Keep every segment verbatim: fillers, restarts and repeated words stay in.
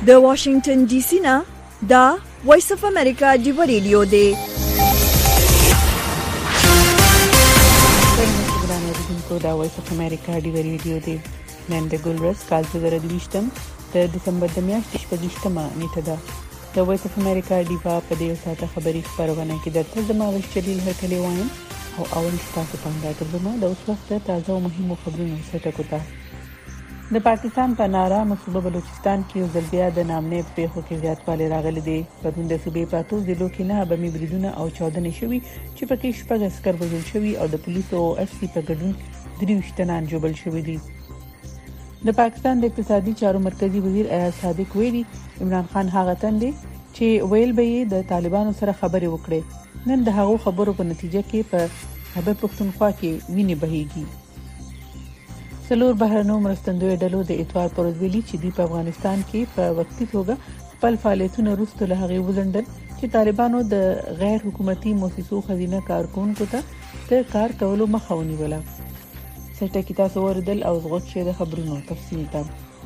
د واشنگټن ډي سي نه دا وایس اف امریکا ډیو ریډیو دی. کو دا وایس اف امریکا ډیو ریډیو دی. نن د ګلرس کال دوه زره دویشتم د دسمبر د میاشتې شپږمه نیټه ده. د وایس اف امریکا ډیو په دې ساعته خبري خبرونه کې درته زموږ چلیل هرکلی وایم او اول تاسو پاندې کومه د اوس وخت تازه او مهمو خبرونو سره کوته. د پاکستان په نارامه صوبه بلوچستان کې یو ځل بیا د نامنې پیښو کې زیاتوالی راغلی دی. پرون د صوبې په اتو ضلعو کې نه بمي بریدونه او چاودنې شوي چې پکې شپږ عسکر وژل شوي او د پولیسو او اف سی په ګډون درویشت تنان جوړل شوي دي. د پاکستان د اقتصادي چارو مرکزی وزیر ایاز صادق ویلي عمران خان هغه تن دی چې ویل به د طالبانو سره خبرې وکړي. نن د هغو خبرو په نتیجه کې په خیبر پختونخوا کې وینې بهيږي. څلور بهرنیو مرستندوی ډلو د اتوار پر ورځ ویلي چې دوی په افغانستان کې په وقتی توګه خپل فعالیتونه وروسته له هغې وځنډل چې طالبانو د غیر حکومتي مؤسسو خزینه کارکونکو ته د کار کولو مخه ونیوله. سټه کې تاسو ورېدل او زغوت شه د خبرونو تفصیل ته.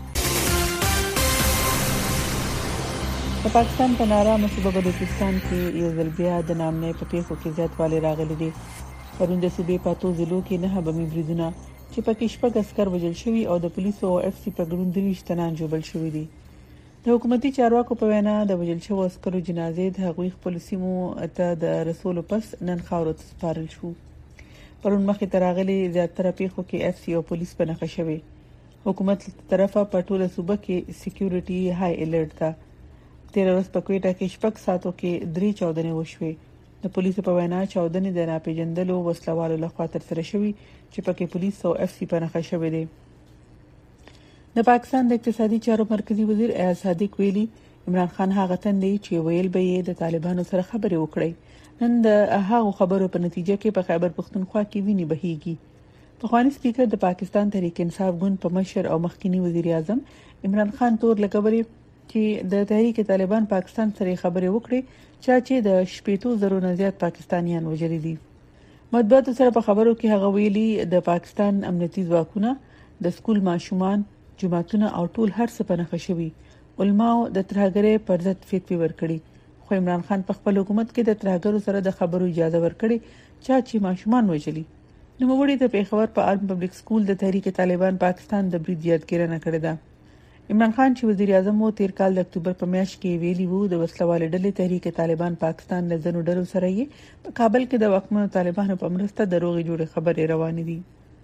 په پاکستان په نارامه صوبه بلوچستان کې یو ځل بیا د نامنې په پیښو کې زیاتوالی راغلی دی. پرون د صوبې په اتو ضلعو کې نه بمي بریدونه چې پکې شپږ عسکر وژل شوي او د پولیسو او اف سی په ګډون درویشت تنان جوړل شوي دي. د حکومتي چارواکو په وینا د وژل شوو عسکرو جنازې د هغوی خپل سیمو ته د رسولو پس نن خاورو ته سپارل شو. پرون مخې ته راغلي زیاتره پیښو کې اف سی او پولیس په نښه شوي. حکومت له طرفه په ټوله صوبه کې سکیورټي های الرټ ده. تیر ورځ په کوټه کې شپږ ساعتو کې درې چاودنې وشوي. د پولیسو په وینا چاودنې د ناپېژندلو وسلوالو لخوا ترسره شوي چې پکې پولیس او اف سی په نښه شوي دي. د پاکستان د اقتصادي چارو مرکزی وزیر ایاز صادق ویلي عمران خان هغه تن دی چې ویل به یې د طالبانو سره خبرې وکړي. نن د هغو خبرو په نتیجه کې په خیبر پختونخوا کې وینې بهيږي. پخوانی سپیکر د پاکستان تحریک انصاف ګوند په مشر او مخکینی وزیر اعظم عمران خان تور لګولې چې د تحریک طالبان پاکستان سره خبرې وکړي چې د شپېتو زرو نه زیات پاکستانیان وژلي دي. مطبوعاتو سره په خبرو کې هغه ویلي د پاکستان امنیتي ځواکونه د سکول ماشومان جماعتونه او ټول هر څه په نښه شوي. علماو د ترهګرۍ پر ضد فتوی ورکړي. خو عمران خان په خپل حکومت کې د ترهګرو سره د خبرو اجازه ورکړي چې ماشومان وژلي. نوموړي د پیښور په عالم پبلک سکول د تحریک طالبان پاکستان د برید یادګیرنه کړې ده. عمران خان چې وزیر اعظم وو تیر کال د اکتوبر په میاشت کې ویلي وو د وسلوال ډلې تحریک طالبان پاکستان له ځینو ډلو سره یې په کابل کې د وقمنو طالبانو په مرسته د روغې جوړې خبرې روانې دي.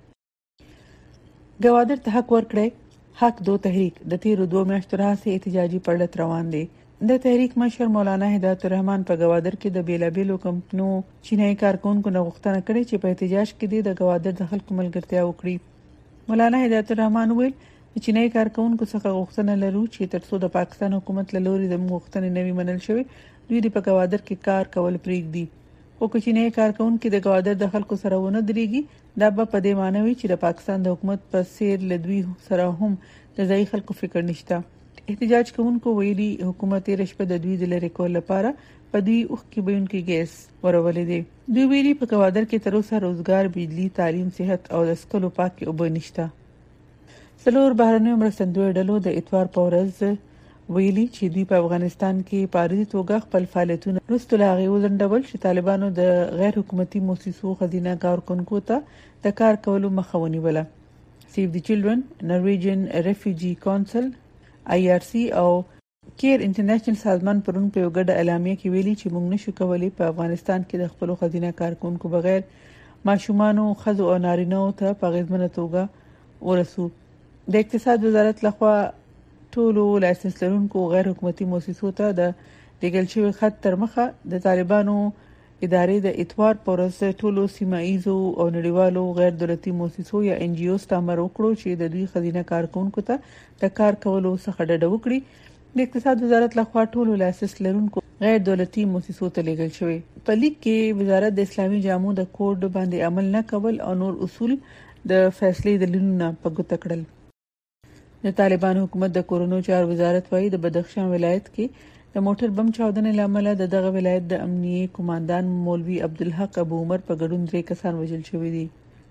ګوادر ته حق ورکړي حق دو تحریک د تیرو دوه میاشتو راهیسې احتجاجي پړلت روان دي. د تحریک مشر مولانا هدایت الرحمن په ګوادر کې د بیلابیلو کمپنیو چینایي کارکونکو نه غوښتنه کړې چې په احتجاج کې د ګوادر د خلکو ملګرتیا وکړي. مولانا هدایت الرحمن وویل چینایي کارکونکو څخه غوښتنه لرو چې ترڅو د پاکستان حکومت له لوري د غوښتنې نوي منل شوی دوی د په ګوادر کې کار کول پریږدي. خو که چینایي کارکونکو د ګوادر د خلکو سره ونه درېږي دا به په دې معنی وي چې د پاکستان د حکومت په سیر له دوی سره هم د ځای خلکو فکر نشته. احتجاج کوونکو ویلي حکومت یې رشوه د دوی د لری کول لپاره په دوی اوخ کې بهونکي ګیس ورولې دي. دوی ویلي په ګوادر کې تر اوسه روزګار، بجلی، تعلیم، صحت او د سکلو پاکي اوبه نشته. څلور بهرنیو مرستندوی ډلو د اتوار په ورځ ویلي چې دوی په افغانستان کې په عارضي توګه خپل فعالیتونه وروسته له هغې وځنډول چې طالبانو د غیر حکومتي مؤسسو خزینه کارکونکو ته د کار کولو مخه ونیوله. سیو دی چلډرن، نرویجن ریفیوجی کونسل، آی آر سی او کیر انټرنیشنل سازمان پرون په یو ګډه اعلامیه کې ویلي چې موږ نشو کولی په افغانستان کې د خپل خزینه کارکونکو بغیر ماشومان، ښځو او نارینه‌و ته په اغیزمنه توګه ورسو. د اقتصاد وزارت لخوا ټولو لایسنس لرونکو غیر حکومتي مؤسسو ته د لیږل شوي خط تر مخه د طالبانو ادارې د اتوار پر ورځ ټولو سیمه ایزو او نړیوالو غیر دولتي مؤسسو یا ان جی اوز ته امر وکړو چې د دوی خزینه کارکونکو ته د کار کولو څخه ډډه وکړي. د اقتصاد وزارت لخوا ټولو لایسنس لرونکو غیر دولتي مؤسسو ته لیږل شوی. په لیک کې وزارت د اسلامي جامو د کوډ باندې عمل نه کول او نور اصول د فیصلې دلیلونه په ګوته کړل. د طالبان حکومت د کورونو چارو وزارت وايي د بدخشان ولایت کې د موټر بم چاودنې لامل د دغه ولایت د امنیه کمانډان مولوی عبدالحق ابو عمر په ګډون درې کسان وژل شوي دي.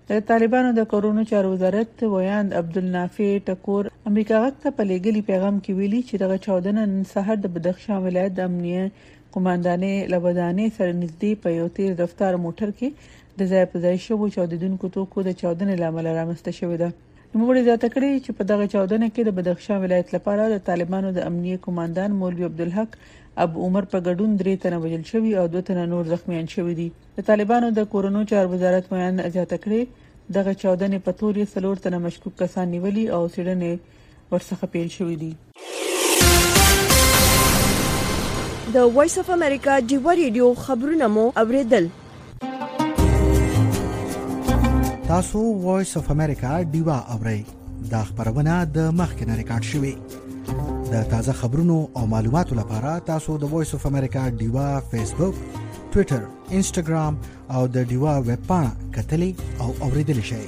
د طالبانو د کورونو چارو وزارت ویاند عبدالنافع ټکور امریکا غږ ته په لېږلي پیغام کې ویلي چې دغه چاودنه نن سهار د بدخشان ولایت د امنیه قوماندانې لبدانې سره نږدې په یو تیز رفتار موټر کې د ځای په ځای شوو چاودیدونکو توکو د چاودنې لامل رامنځته شوې ده. نوموړي زیاته کړې چې په دغه چاودنه کې د بدخشان ولایت لپاره د طالبانو د امنیه قوماندان مولوی عبدالحق ابو عمر په ګډون درې تنه وژل شوي او دوه تنه نور زخمیان شوي دي. د طالبانو د کورونو چارو وزارت ویاند زیاته کړې دغه چاودنې په تور یې څلور تنه مشکوک کسان نیولي او څېړنې ورڅخه پیل شوې دي. د وایس اف امریکا ډیوا ریډیو خبرونه مو اوریدل. تاسو وایس اف امریکا ډیوا اورئ. دا خبرونه د مخکنه ریکارډ شوې. د تازه خبرونو او معلوماتو لپاره تاسو د وایس اف امریکا ډیوا فیسبوک، ټوئیټر، انسټاګرام او د ډیوا ویب پاڼه کتلي او اوریدلی شئ.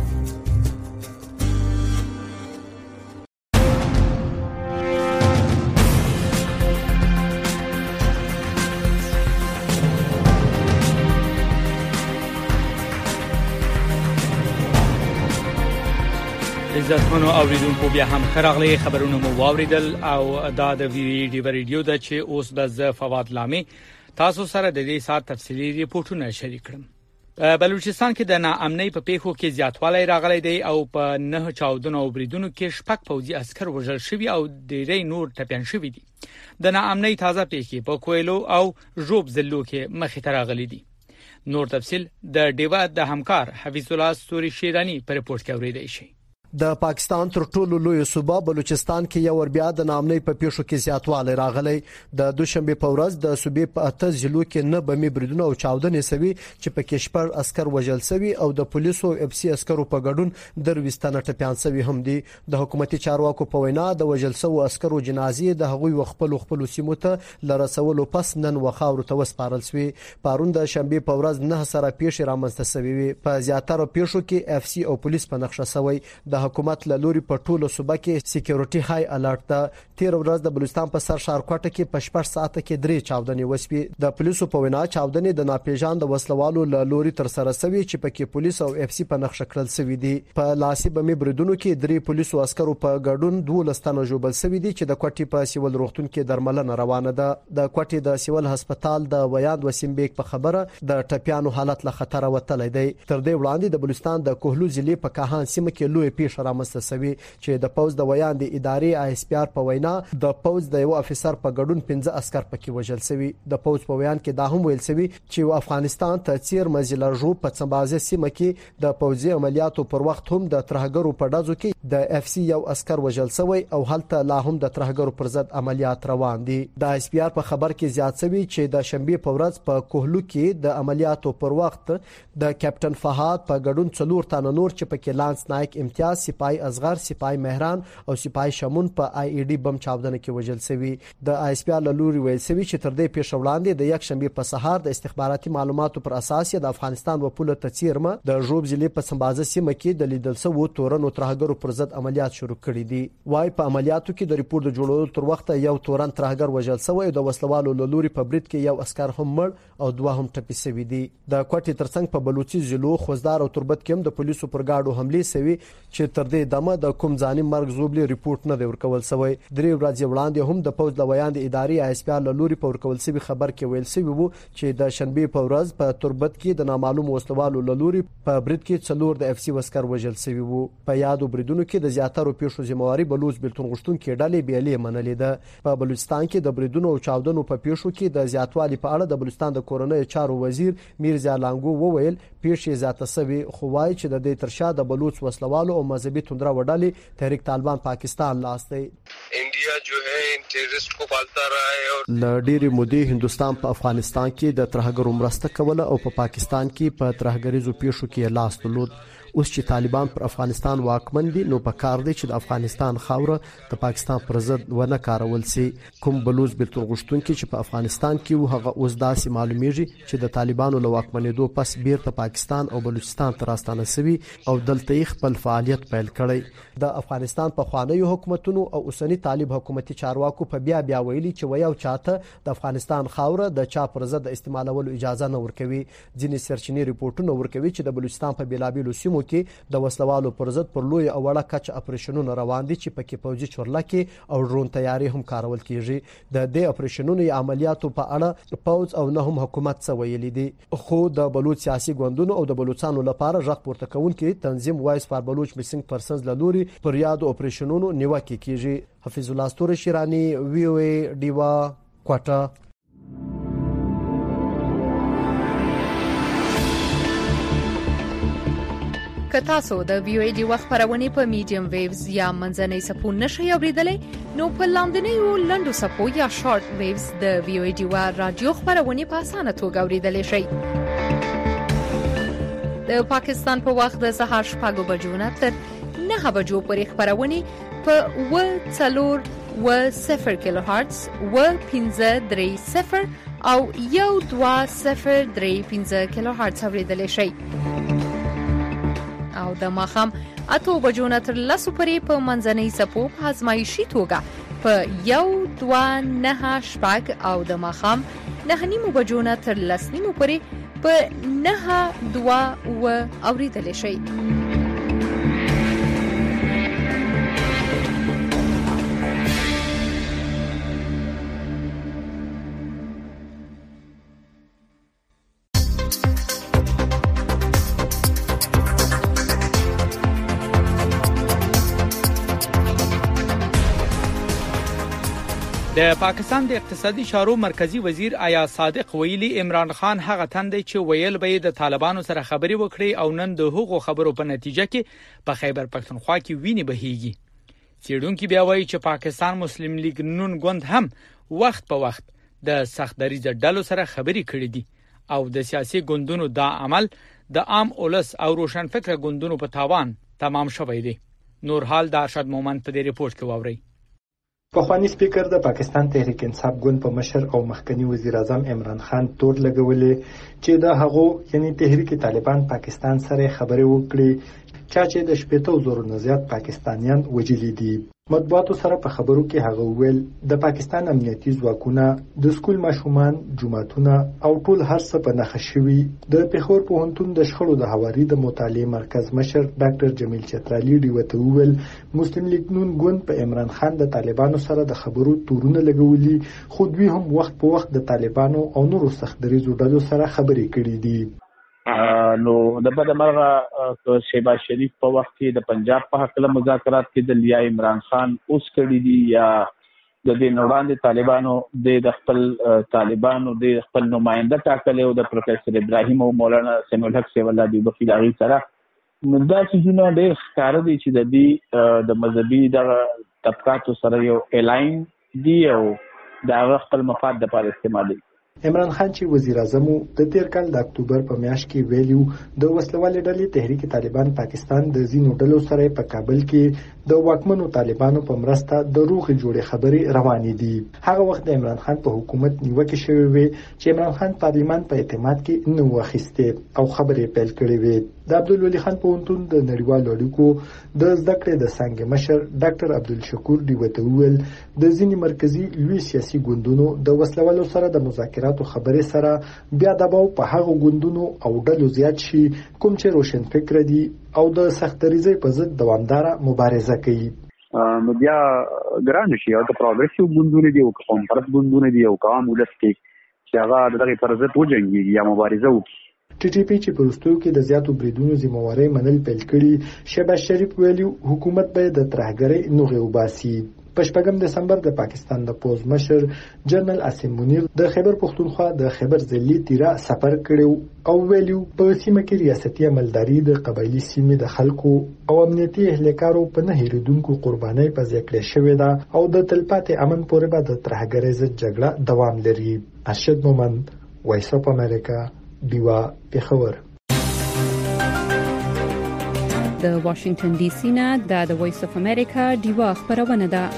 عزتمنو اوریدونکو بیا هم خراغلی خبرونه مو واوریدل او دا د وی ډی ریډیو د چې اوس د ز فواد لامي تاسو سره د دې سات تفصیلی ریپورتونه شریک کړم. بلوچستان کې د ناامنۍ په پیښو کې زیاتوالی راغلی دی او په نه چاودنو او بریدونو کې شپږ پوځي عسكر وژل شوي او ډېری نور ټپيان شوي دي. د ناامنۍ تازه پیښې په کویلو او ژوب ضلعو کې مخې ته راغلي دي. نور تفصیل د ډیوا د همکار حفیظ الله ستوري شیرانی په ریپورت کې اوریدل شي. د پاکستان تر ټولو لوی صوبه بلوچستان کې یو ور بیا د ناامنۍ په پیښو کې زیاتوالی راغلی. د دوشنبه په ورځ د صوبې په اته ضلعو کې نه بمي بریدونه او چاودنې سوي چې په کې شپږ عسكر وژل سوي او د پولیسو اف سي عسکرو په ګډون درويستانه ټپيان سوي هم دي. د حکومتي چارواکو په وینا د وژل سوو عسکرو جنازې د هغوی خپل خپل سیمو ته لرسولو پس نن وخاورو ته وسپارل سوي. پرون د شنبه په ورځ نه سره پیښې رامنځته سوي. په زیاتره پیښو کې اف سي او پولیس په نقشه سوي. د حکومت له لوري په ټولو صوبه کې سکیورټي های الرټ ده. تیر ورځ د بلوچستان په سر ښار کوټه کې په شپږ ساعته کې درې چاودنې وسوي. د پولیسو په وینا چاودنې د ناپېژاند وسلوالو له لوري تر سره سوي چې پکې پولیس او اف سی په نقشه کړل سوي دي. په لاسي بمي بریدونو کې درې پولیسو عسکرو په ګډون دولس تنه ژوبل سوي دي چې د کوټې په سیول روغتون کې درملنه روانه ده. د کوټې د سیول هسپتال د ویاند وسیم بیگ په خبره د ټپيانو حالت له خطر وتلی دی. تر دې وړاندې د بلوچستان د کوهلو ضلع په کاهان سیمه کې لوی پیښه رامنځته سوي چې د پوز د ویاند ادارې آی اس پی آر په وینا د پوز د یو افسر په ګډون پنځه عسكر پکې وژل سوي. د پوز په ویان کې دا هم ویل سوي چې افغانستان ته چیر مزلرجو په څمبازه سیمه کې د پوزي عملیاتو پر وخت هم د ترهګرو په ډزو کې د اف سی یو عسكر وژل سوی او هلته لا هم د ترهګرو پر ضد عملیات روان دي. د آی اس پی آر په خبر کې زیات سوي چې د شنبه په ورځ په کوهلو کې د عملیاتو پر وخت د کیپټن فهاد په ګډون څلور تنه نور چې پکې لانس نایک امتیاز سپای اصغر سپای مهران او سپای شمون په آی ای ډی بم چاودنه کې وژل سوي. د آی اس پی آر لوري ویل سوي چې تر دې پیښه وړاندې د یک شنبه په سهار د استخباراتي معلوماتو پر اساس د افغانستان و پوله تچیرمه د ژوب ضلع په سمبازه سیمه کې د لیدل سوو تورن او ترهګرو پر ضد عملیات شروع کړي دي. وای په عملیاتو کې د ریپورت جوړولو تر وخت یو تورن ترهګر وژل سوی او د وسلوالو لوري په برید کې یو عسكر هم مړ او دوه هم ټپي سوي دي. د کوټې ترڅنګ په بلوچي ضلعو خوزدار او تربت کې هم د پولیسو پر گاډو حمله سوي چې تر دې دمه د کوم ځاني مرګ زوبلي ریپورت نه دی ورکول سوی. درې ورځې وړاندې هم د پوز د ویاند ادارې آی اس پی آر لوري په ورکول سوي خبر کې ویل سوي وو چې د شنبه په ورځ په تربت کې د نامعلوم وسلوالو لوري په برید کې څلور د اف سی عسكر وژل سوي وو. په یادو بریدونو کې د زیاتره پیښو ذمہواری بلوچ بلتون غشتون کې ډلې بیلې منلې ده. په بلوچستان کې د بریدونو او چاودنو په پیښو کې د زیاتوالي په اړه د بلوچستان د کورنۍ چارو وزیر میرزا لانګو وویل پیښې زیاته سوي خو وايي چې د دې ترشا د بلوچ وسلوالو او مذهبي توندره وډلې تحریک طالبان پاکستان لاس دی. انډیا جو ہے ان ٹیررسٹ کو پالتا رہا ہے اور لډيري مودي هندستان په افغانستان کې د ترهګرو مرسته کوله او په پاکستان کې په ترهګریزو پیښو کې لاس درلود. اوس چې طالبان پر افغانستان واکمن دي نو په کار دی چې د افغانستان خاوره د پاکستان پر ضد ونه کارول سي. کوم بلوچ بیلتون غشتونکي چې په افغانستان کې وو هغه اوس داسې معلومیږي چې د طالبانو له واکمنېدو پس بیرته پاکستان او بلوچستان ته راستانه سوي او دلته خپل فعالیت پیل کړی. د افغانستان په خوانیو حکومتونو او اوسنی طالب حکومتي چارواکو په بیا بیا ویلي چې ویو چاته د افغانستان خاوره د چا پر ضد استعمالولو اجازه نه ورکوي. ځینې سرچینې ریپورتونه ورکوي چې د بلوچستان په بیلابیلو سیمو کې د وسلوالو پر ضد پر لوی او وړه کچه اپریشنونه روان دي چې پکې پوځي چورلکې او ډرون تیاری هم کارول کیږي. د دې اپریشنونو یا عملیاتو په اړه پوځ او نه هم حکومت څه ویلي دي، خو د بلوچ سیاسي ګوندونو او د بلوچستانو لپاره غږ پورته کوونکي تنظیم وایس فار بلوچ میسنګ پرسنز له لوري پر یادو اپریشنونو نیوکه کیږي. حفیظ الله ستوری شیرانی، وی او ای ډیوا، کوټه. که تاسو د وی او ای ډیوا خبرونه په میډیم ویوز یا منځنۍ سپو نشئ اوریدلای نو په لاندنیو لنډو سپو یا شارټ ویوز د وی او ای ډیوا رادیو خبرونه په اسانه توګه اوریدلای شئ. د پاکستان په وخت د سهار شپږ بجو نه تر نه بجو پورې خبرونه په و څلور و صفر کیلو هرتز و پنځه درې صفر او یو دوه صفر درې پنځه کیلو هرتز اوریدلای شئ. او د ماخام اته بجو نه تر لسو پورې په منځنۍ سپو په ازمایشي توګه په یو دوه نه شپږ او د ماخام نه نیمو بجو نه تر لس نیمو پورې په نه دوه و اوریدلای شئ. د پاکستان د اقتصادي چارو مرکزی وزیر آیا صادق ویلي عمران خان هغه تند چې ویل به د طالبانو سره خبري وکړي او نن د هغو خبرو په نتیجه کې په خیبر پښتونخوا کې ویني بهيږي. څېړونکو بیا وایي چې پاکستان مسلم لیگ نون ګوند هم وخت په وخت د سخت دریځ ډلو سره خبري کړې دي او د سیاسي ګوندونو دا عمل د عام اولس او روشن فکر ګوندونو په تاوان تمام شوی دی. نور حال د ارشد مومند په دې ریپورت کې واوري. پخوانی سپیکر د پاکستان تحریک انصاف ګوند په مشر او مخکنی وزیر اعظم عمران خان تور لګولې چې د هغو یعنی تحریک طالبان پاکستان سره خبرې وکړي چا چې د شپږ زره نه زیات پاکستانیان وژلي دي. مطبوعاتو سره په خبرو کې هغه ویل د پاکستان امنیتي ځواکونه د سکول ماشومان جماعتونه او ټول هر څه په نښه شوي. د پیښور پوهنتون د شخړو د حواري د مطالعې مرکز مشر ډاکټر جمیل چترالی ډیوته ویل مسلم لیگ نون ګوند په عمران خان د طالبانو سره د خبرو تورونه لګولي خو دوی هم وخت په وخت د طالبانو او نورو سخت دریځو ډلو سره خبرې کړې دي. نو د بده مرغه شهباز شریف په وخت کې د پنجاب په حق له مذاکرات کې د لیا عمران خان اوس کړي دي یا د دې وړاندې طالبانو د خپل طالبانو د خپل نماینده ټاکلي او د پروفیسور ابراهیم او مولانا سمیع الحق سی الله دی بخیل هغه سره مدا چې نو ډېر ښکار دي چې د دې د مذهبي د طبقاتو سره یو الاین دی او د خپل مفاد لپاره استعمالي. عمران خان چې وزیر اعظم د تیر کال د اکتوبر په میاشت کې ویلیو د وسلوالې ډلې تحریک طالبان پاکستان د زینو ډلو سره په کابل کې د واکمنو طالبانو په مرسته د روغ جوړې خبرې روانې دي. هغه وخت د عمران خان په حکومت نیوکه شوې وي چې عمران خان پارلیمان په اعتماد کې نه واخیسته او خبرې پیل کړې وي. د عبدالولي خان پوهنتون د نړیوالو اړیکو د زده کړې د څانګې مشر ډاکټر عبدالشکور ډیوته ویل د ځینې مرکزی لوی سیاسي ګوندونو د وسلوالو سره د مذاکراتو خبرې سره بیا دباو په هغه ګوندونو او ډلو زیات شي کوم چې روشن فکر دي او د سخت دریځۍ په ضد دوامداره مبارزه کوي. نو بیا ګران شي او د پروګرسیو ګوندونه دي او قوم پرست ګوندونه دي او قوم ولس کې چې هغه دغه پر ضد وجنګي یا مبارزه وکړي. ټي ټي پی چې په وروستیو کې د زیاتو بریدونو ذمہواري منل پیل کړي. شهباز شریف ویلي حکومت به د ترهګرۍ نوغه وباسي. په شپږم دسمبر د پاکستان د پوز مشر جنرال عاصم منیر د خیبر پښتونخوا د خیبر ضلعي تیرا سفر کړو او ویلو په سیمه کې ریاستي عملداري د قبایلی سیمې د خلکو او امنیتي اهلکارو په نه هیریدونکو قربانۍ په ذکر شوې ده او د تلپاتې امن پورې به د ترهګرۍ ضد جګړه دوام لري. ارشد مومند، وایس اف امریکا، دیوا پیښور. د واشنگټن ډي سي نه د وایس اف امریکا دیوا خبرونه ده.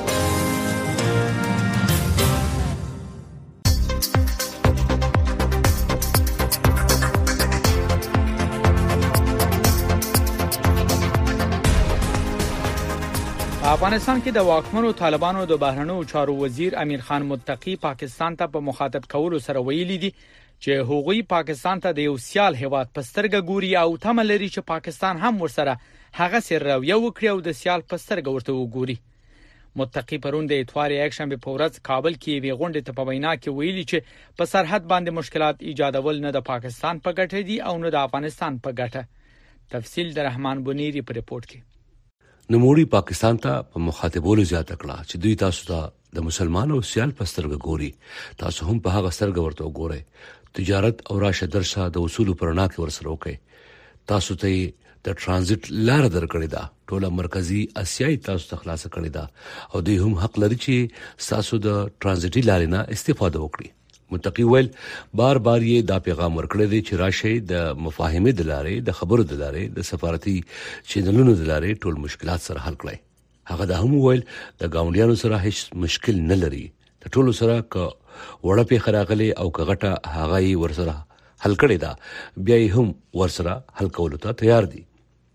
افغانستان کې د واکمنو طالبانو د بهرنیو چارو وزیر امیر خان متقی پاکستان ته په مخاطب کولو سره ویلي دي چې هغوی پاکستان ته د یو سیال هیواد پسترګه ګوري او تمه لري چې پاکستان هم ورسره هغه سر راویو وکړي او د سیال پسترګه ورته وګوري. متقی پرون د اتوار یکشنبه په ورځ کابل کې وی غونډه ته په وینا کې ویلي چې په سرحد باندې مشکلات ایجادول نه د پاکستان په ګټه دي او نه د افغانستان په ګټه. تفصیل د رحمان بنيري په ریپورت کې. نموړي پاکستان ته په مخاطبولو زیاته کړه چې دوی تاسو ته د مسلمانانو سیال پسترګه ګوري، تاسو هم په هغه سترګه ورته وګورئ. تجارت او راشه درشه د اصول پرنا کې ورسره وکړي. تاسو ته د ترانزیت لار درکړې ده، ټوله مرکزی اسیاي تاسو ته خلاص کړې ده او دوی هم حق لري چې تاسو د ترانزیتي لارې نه استفاده وکړي. متقی ویل بار بار یې دا پیغام ورکړی دی چې راشي د مفاهمې د لارې، د خبرو د لارې، د سفارتي چینلونو د لارې ټول مشکلات سره حل کړي. هغه دا هم ویل د گاونډیانو سره هیڅ مشکل نه لري، د ټولو سره ک وړه په خراغلي او کغټه هغه یې ورسره حل کړي دا بیا یې هم ورسره حل کولو ته تیار دي.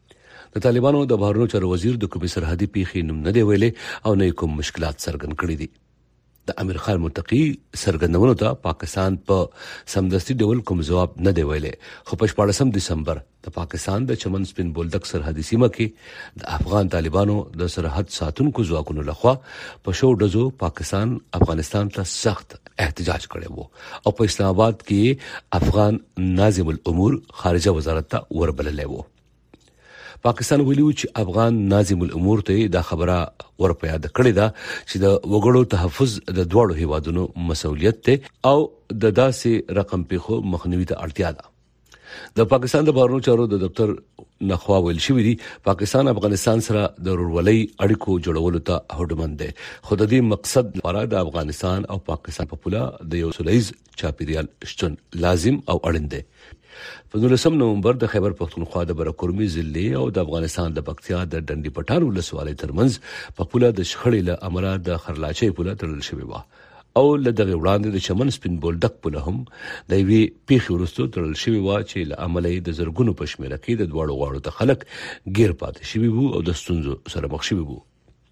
د طالبانو د بهرنیو چارو وزیر د کومې سرحدي پیښې نوم نه دی ویلې او نه کوم مشکلات څرګند کړي دي. د امیر خان متقی سرګندونو ته پاکستان په سمدستي ډول کوم جواب نه دی ویلې، خو په شپاړسم دسمبر د پاکستان د چمن سپین بولدک سرحدي سیمه کې د افغان طالبانو د سرحد ساتونکو ځواکونو لخوا په شو ډزو پاکستان افغانستان ته سخت احتجاج کړی وو او په اسلام آباد کې افغان ناظم الامور خارجه وزارت ته وربللی وو. پاکستان ویلو چې افغان ناظم الامور ته دا خبره ورپیاده کړې ده چې د وګړو تحفظ د دوړو هیوادونو مسؤلیت ته او د داسې رقم پیخو مخنیوي ته اړتیا ده. د پاکستان د بهرنیو چارو د دفتر نخوا ویل شوی دی پاکستان افغانستان سره د ورولۍ اړیکو جوړولو ته هوډمن دی، خو د دې مقصد لپاره د افغانستان او پاکستان په پوله د یو سولهییز چاپیریال شتون لازم او اړین دی. په نولسم نومبر د خیبر پختونخوا د برکورمي ضلع او د افغانستان د پکتیا د ډنډي پټان ولسوالۍ ترمنځ په پوله د شخړې له امله د خرلاچي پوله تړل شوی و او له دغه وړاندې د چمن سپین بولدک پوله هم د وی پیښې وروسته تړل شوی و چې له امله د زرګونو په شمېر کې د دوړو غاړو ته خلک غیر پاتې شوی وو او د ستونزو سره مخ شوی وو.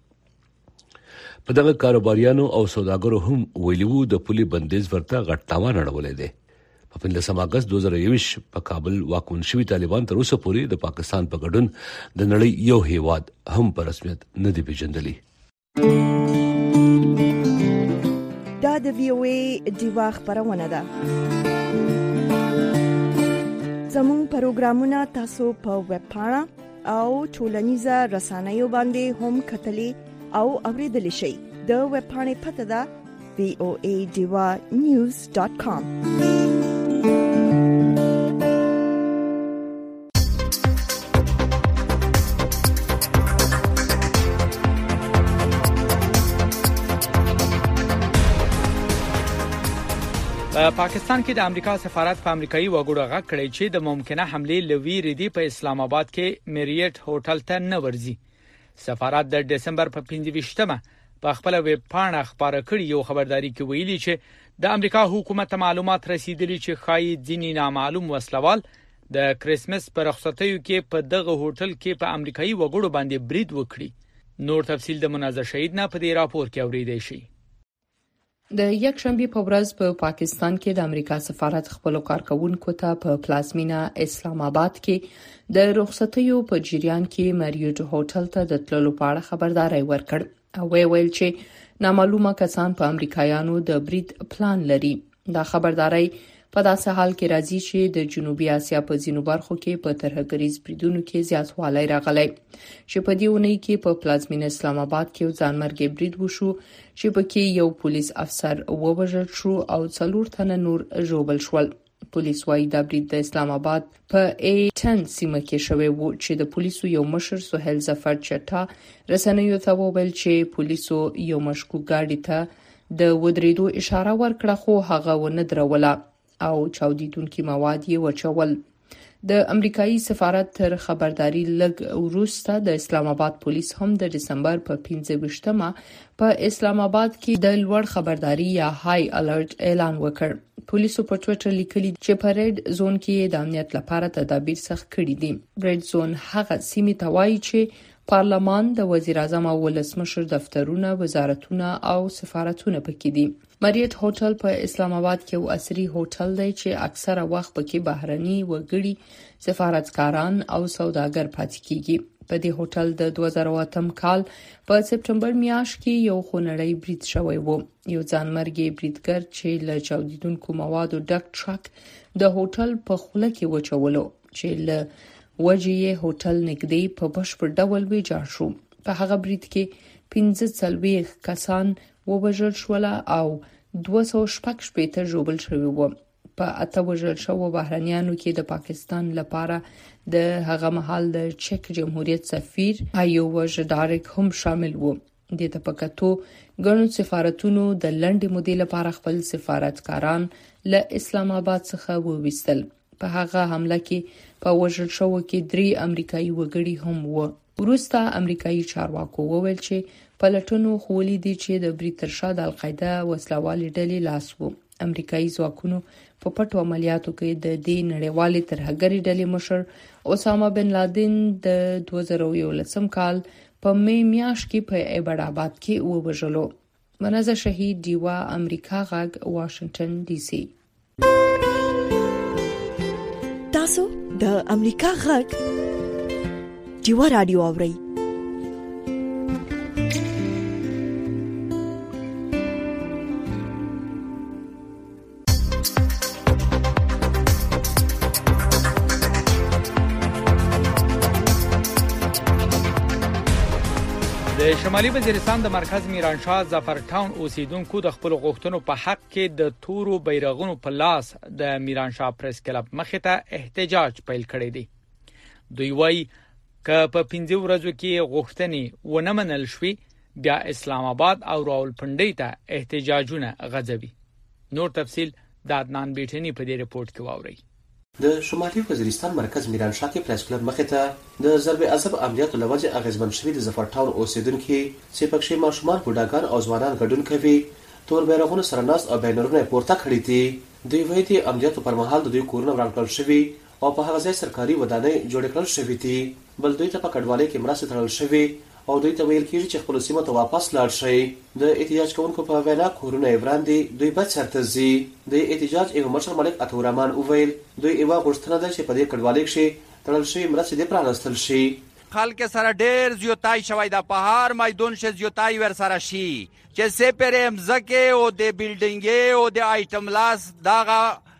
په دغه کاروباریانو او سوداګرو هم ویلو د پولي بندیز ورته غټ تاوان اړولې ده. په پنځم اگست دوه زره یوویشت په کابل واکمن شوی طالبان تر اوسه پورې د پاکستان په ګډون د نړۍ یو هیواد هم په رسمیت نه دی پیژندلی. دا د وی او ای دیوا خبرونه ده. زموږ پروګرامونه تاسو په ویب پاڼه او ټولنیزه رسنیو باندې هم کتلی او اوریدلی شئ. د ویب پاڼې پته ده وی او ای دیوا نیوز ډاٹ کام. په پاکستان کې د امریکا سفارت په امریکایي وګړو غږ کړی چې د ممکنه حملې لویری دی په اسلام آباد کې میریټ هوټل ته نه ورځي. سفارت د دسمبر په پنځه ویشتمه په خپل ویب پاڼه خبره کړې یو خبرداري کې ویلي چې د امریکا حکومت معلومات رسیدلي چې خای ځینی نامعلوم وسلوال د کریسمس پر رخصتیو کې په دغه هوټل کې په امریکایي وګړو باندې برید وکړي. نور تفصیل د مناظر شهید نه په دې راپور کې اوریدای شي. د یک شنبه په ورځ په پاکستان کې د امریکا سفارت خپل کارکونکو ته په پلازمینا اسلام آباد کې د رخصتیو په جریان کې میریټ هوټل ته د تللو په اړه خبرداري ورکړ او ویل چې نامعلومه کسان په امریکایانو د برید پلان لري. دا خبرداري په داسې حال کې راځي چې د جنوبي اسیا په ځینو برخو کې په ترهګریز بریدونو کې زیاتوالی راغلی چې په دې اونۍ کې په پلازمینه اسلام آباد کې ځانمرګي برید وشو چې پکې یو پولیس افسر ووژل شو او څلور تنه نور ژوبل شول. پولیس وايي دا برید د اسلام آباد په ای ټن سیمه کې شوی و چې د پولیسو یو مشر سهیل ظفر چټا رسنیو ته وویل چې پولیسو یو مشکوک ګاډي ته د ودریدو اشاره ورکړه خو هغه ونه دروله او چاودیدونکي مواد یې وچول. د امریکایي سفارت تر خبرداري لږ وروسته د اسلام آباد پولیس هم د دسمبر په پنځه ویشتمه په اسلام آباد کې د لوړ خبرداري یا های الرټ اعلان وکړ. پولیسو په ټوئیټر لیکلي چې په ریډ زون کې د امنیت لپاره تدابیر سخت کړي دي. ریډ زون هغه سیمه ته وایي چې پارلمان، د وزیر اعظم او ولسمشر دفترونه، وزارتونه او سفارتونه پکې دي. مریټ هوټل په اسلام آباد کې یو عصري هوټل دی چې اکثره وخت پکې بهرني وګړي، سفارتکاران او سوداګر پاتې کیږي. په دې هوټل د دوه زره اتم کال په سپټمبر میاشت کې یو خونړی برید شوی و. یو ځانمرګي بریدګر چې له چاودیدونکو موادو ډک ټرک د هوټل په خوله کې وچولو چې له وجې هوټل نږدې په بشپړ ډول ویجاړ شو. په هغه برید کې پنځه څلوېښت کسان ووژل شول او دوه سوه شپږ شپېته ژوبل شوي وو. په اته وژل شوو بهرنیانو کې د پاکستان لپاره د هغه مهال د چک جمهوریت سفیر ایوب ژډارک هم شامل وو. د تپکاتو ګڼو سفارتونو د لنډې مودې لپاره خپل سفارتکاران له اسلام آباد څخه وویستل. په هغه حمله کې په وژل شوو کې درې امریکایي وګړي هم وو. وروسته امریکایي چارواکو وویل چې پلټنو ښودلي دي چې د برید تر شا د القاعده وسلوالې ډلې لاس وو. امریکایي ځواکونو په پټو عملیاتو کې د دې نړیوالې ترهګرې ډلې مشر اسامه بن لادن د دوه زره یولسم کال په می میاشت کې په ایبټ آباد کې ووژلو. منازه شهید دیوا، امریکا غږ، واشنگټن ډي سي. تاسو د امریکا غږ دیوا رادیو اورئ. د شمالي وزیرستان د مرکز میرانشاه ظفر ټاون اوسیدونکو د خپل غوښتنو په حق کې د تورو بیرغونو په لاس د میرانشاه پریس کلب مخې ته احتجاج پیل کړی دی. دوی وایي که په پنځه ورځو کې غوښتنې ونه منل شوي، بیا اسلام آباد او راولپنډۍ ته احتجاجونه غځوي. نور تفصیل د عدنان بیټنی په دې ریپورت کې واورئ. د شمالي وزیرستان مرکز میرانشاه کې پریس کلب مخې ته د ضرب عذاب عملیاتو لوجه اغیزمن شوي د ظفر ټاون اوسیدونکو چې پکې ماشومان، بوډاګان او ځوانان ګډون کوي تور بیرغونه سره ناست او بینرونه پورته کړي دي. دوی وایي چې عملیاتو پر مهال د دوی کورونه وران کړل شوي او په هغه ځای سرکاري ودانۍ جوړ کړل شوې دي. بل دوی ته په کډوالۍ کې مرسته تړل شوې او دوی ته ویل کېږي چې خپل سیمه ته واپس لاړ شي. د احتجاج کوونکو په وینا کورونه یې وران دي، دوی به چېرته ځي. د احتجاج یو مشر ملک عطورحمان وویل دوی یوه غوښتنه ده چې په دې کډوالۍ کې تړل شوي مرستې دې پرانستل شي. خلک سره ډېر زیاتای شوی د په هر میدان شه زیاتای ور سره شي چې سپرم زکه او د بیلډینګ او د آیټم لاس داغه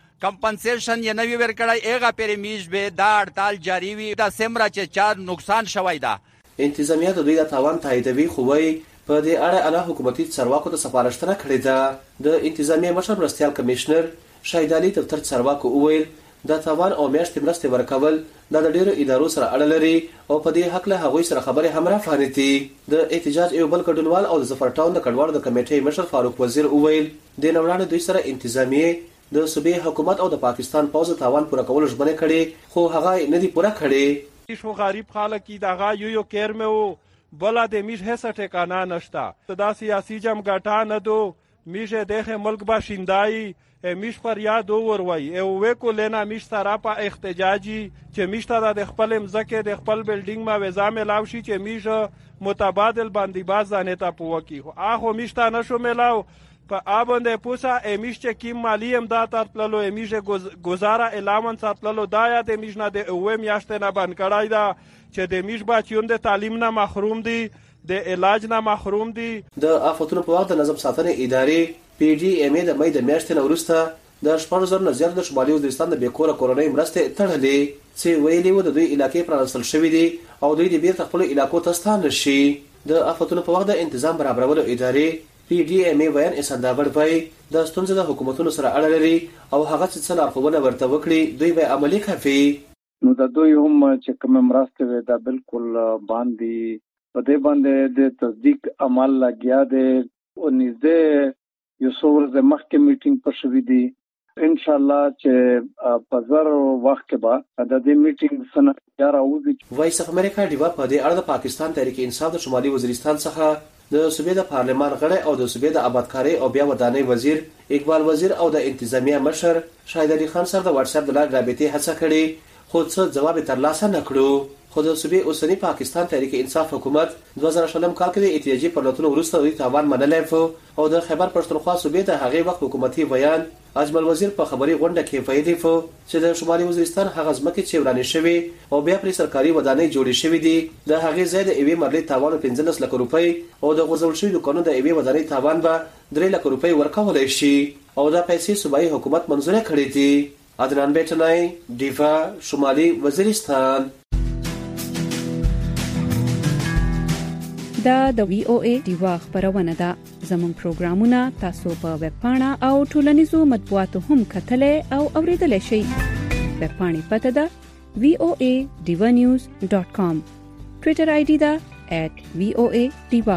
کمپنسیشن یې نوی ورکړای هغه پرمیج به دا هړتال جاری وي د سمرا چې چار نقصان شوی ده. انتظامیه د دوی د تاوان تاییدوي خو وايي په دې اړه اعلی حکومتي چارواکو ته سپارښتنه کړې ده. د انتظامیه مشر مرستیال کمشنر شاهد علي دفتر چارواکو وویل د تاوان او میاشتې مرستې ورکول د ډېرو ادارو سره اړه لري او په دې حق له هغوی سره خبرې هم راپلانې دي. د احتجاج یو بل ګډونوال او د ظفر ټاون د کډوالو د کمیټې مشر فاروق وزیر وویل د نوړانه دوی سره انتظامیه د صوبې حکومت او د پاکستان پوز تاوان پوره کول ژمنه کړي خو هغه نه دی پوره کړي. شو غریب خلک کی دغه یو یو کیر مې وو بل د میش هڅه ټکانه نشته دا سیاسي جمګټا نه دو میشه دغه ملک باشندای میش پر یاد اور وای او وکو لینا میش سره په احتجاجي چې میش ته د خپل مزکه د خپل بلډینګ ما وزام لاوشي چې میش متبادل باندې باز نه تا پوکي اخو میش ته نشو ملاو په آبنده پوسا امیش چې کیم مالی امداد ترتللو امیش گزاره اعلان ساتللو دا یا د میش نه د اوه میاشتې نه بند کړای دا چې د میش بچیون د تعلیم نه محروم دي، د علاج نه محروم دي. د آفتونو په وخت د نظم ساتنې ادارې پی ډي ایم ای د مې د میاشتې نه وروسته د شپږ زره نه زیات د شمالي وزیرستان د بیکوره کورنۍ مرستې تړلې چې ویلي وو د دوی علاقې پرانستل شوې دي او دوی د بیرته خپل علاقو ته ستانه شي. د آفتونو په وخت د تنظیم برابرولو ادارې پی ډي ایم ای بیان اسندابر پای د ستونزې د حکومتونو سره اړه لري او هغه څه لارښوونه ورته وکړي دوی به عملي کوي. نو د دوی هم چې کوم مرسته وي دا بالکل باندې په دې باندې د تصدیق عمل لګیا دی او نږدې یو څو ورځې مخکې میټینګ پر شوې دي. ان شاء الله چې په زر وخت کې به د دې میټینګ سره راوځي. وایس اف امریکا دیوا په دې اړه د پاکستان تحریک انصاف د شمالي وزیرستان څخه د صوبې د پارلمان غړی او د صوبې د آبادکارۍ او بیا ودانۍ وزیر اقبال وزیر او د انتظامیه مشر شاهد علي خان سره د واتس اپ د لاګ رابطې هڅه کړې خو څه جواب ترلاسه نه کړو. خو د صوبې اوسنی پاکستان تحریک انصاف حکومت دوه زره شلم کال کې د احتجاجي پرلطونو وروسته د تاوان منلای و او د خیبر پښتونخوا صوبې د هغې وخت حکومتي بیان اجمل وزیر په خبري غونډه کې ویلي و چې د شمالي وزیرستان هغه ځمکې چې ورانې شوې او بیا پر سرکاري ودانۍ جوړې شوې دي د هغې ځای د ایوې مرلې تاوان پنځلس لک روپۍ او د غوځول شوي دکانونو د ایوې ودانۍ تاوان به درې لک روپۍ ورکولای شي او دا پیسې صوبایي حکومت منزور کړې دي. عدنان بیٹنای، ډیوا، شمالي وزیرستان. دا د وی او ای ډیوا خبرونه ده. زموږ پروګرامونه تاسو په ویب پاڼه او ټولنیزو مطبوعاتو هم کتلای او اوریدلای شئ. ویب پاڼې پته ده وی او ای ډیوا نیوز ډاٹ کام. ټوئیټر آی ډی ده ایٹ وی او ای ډیوا.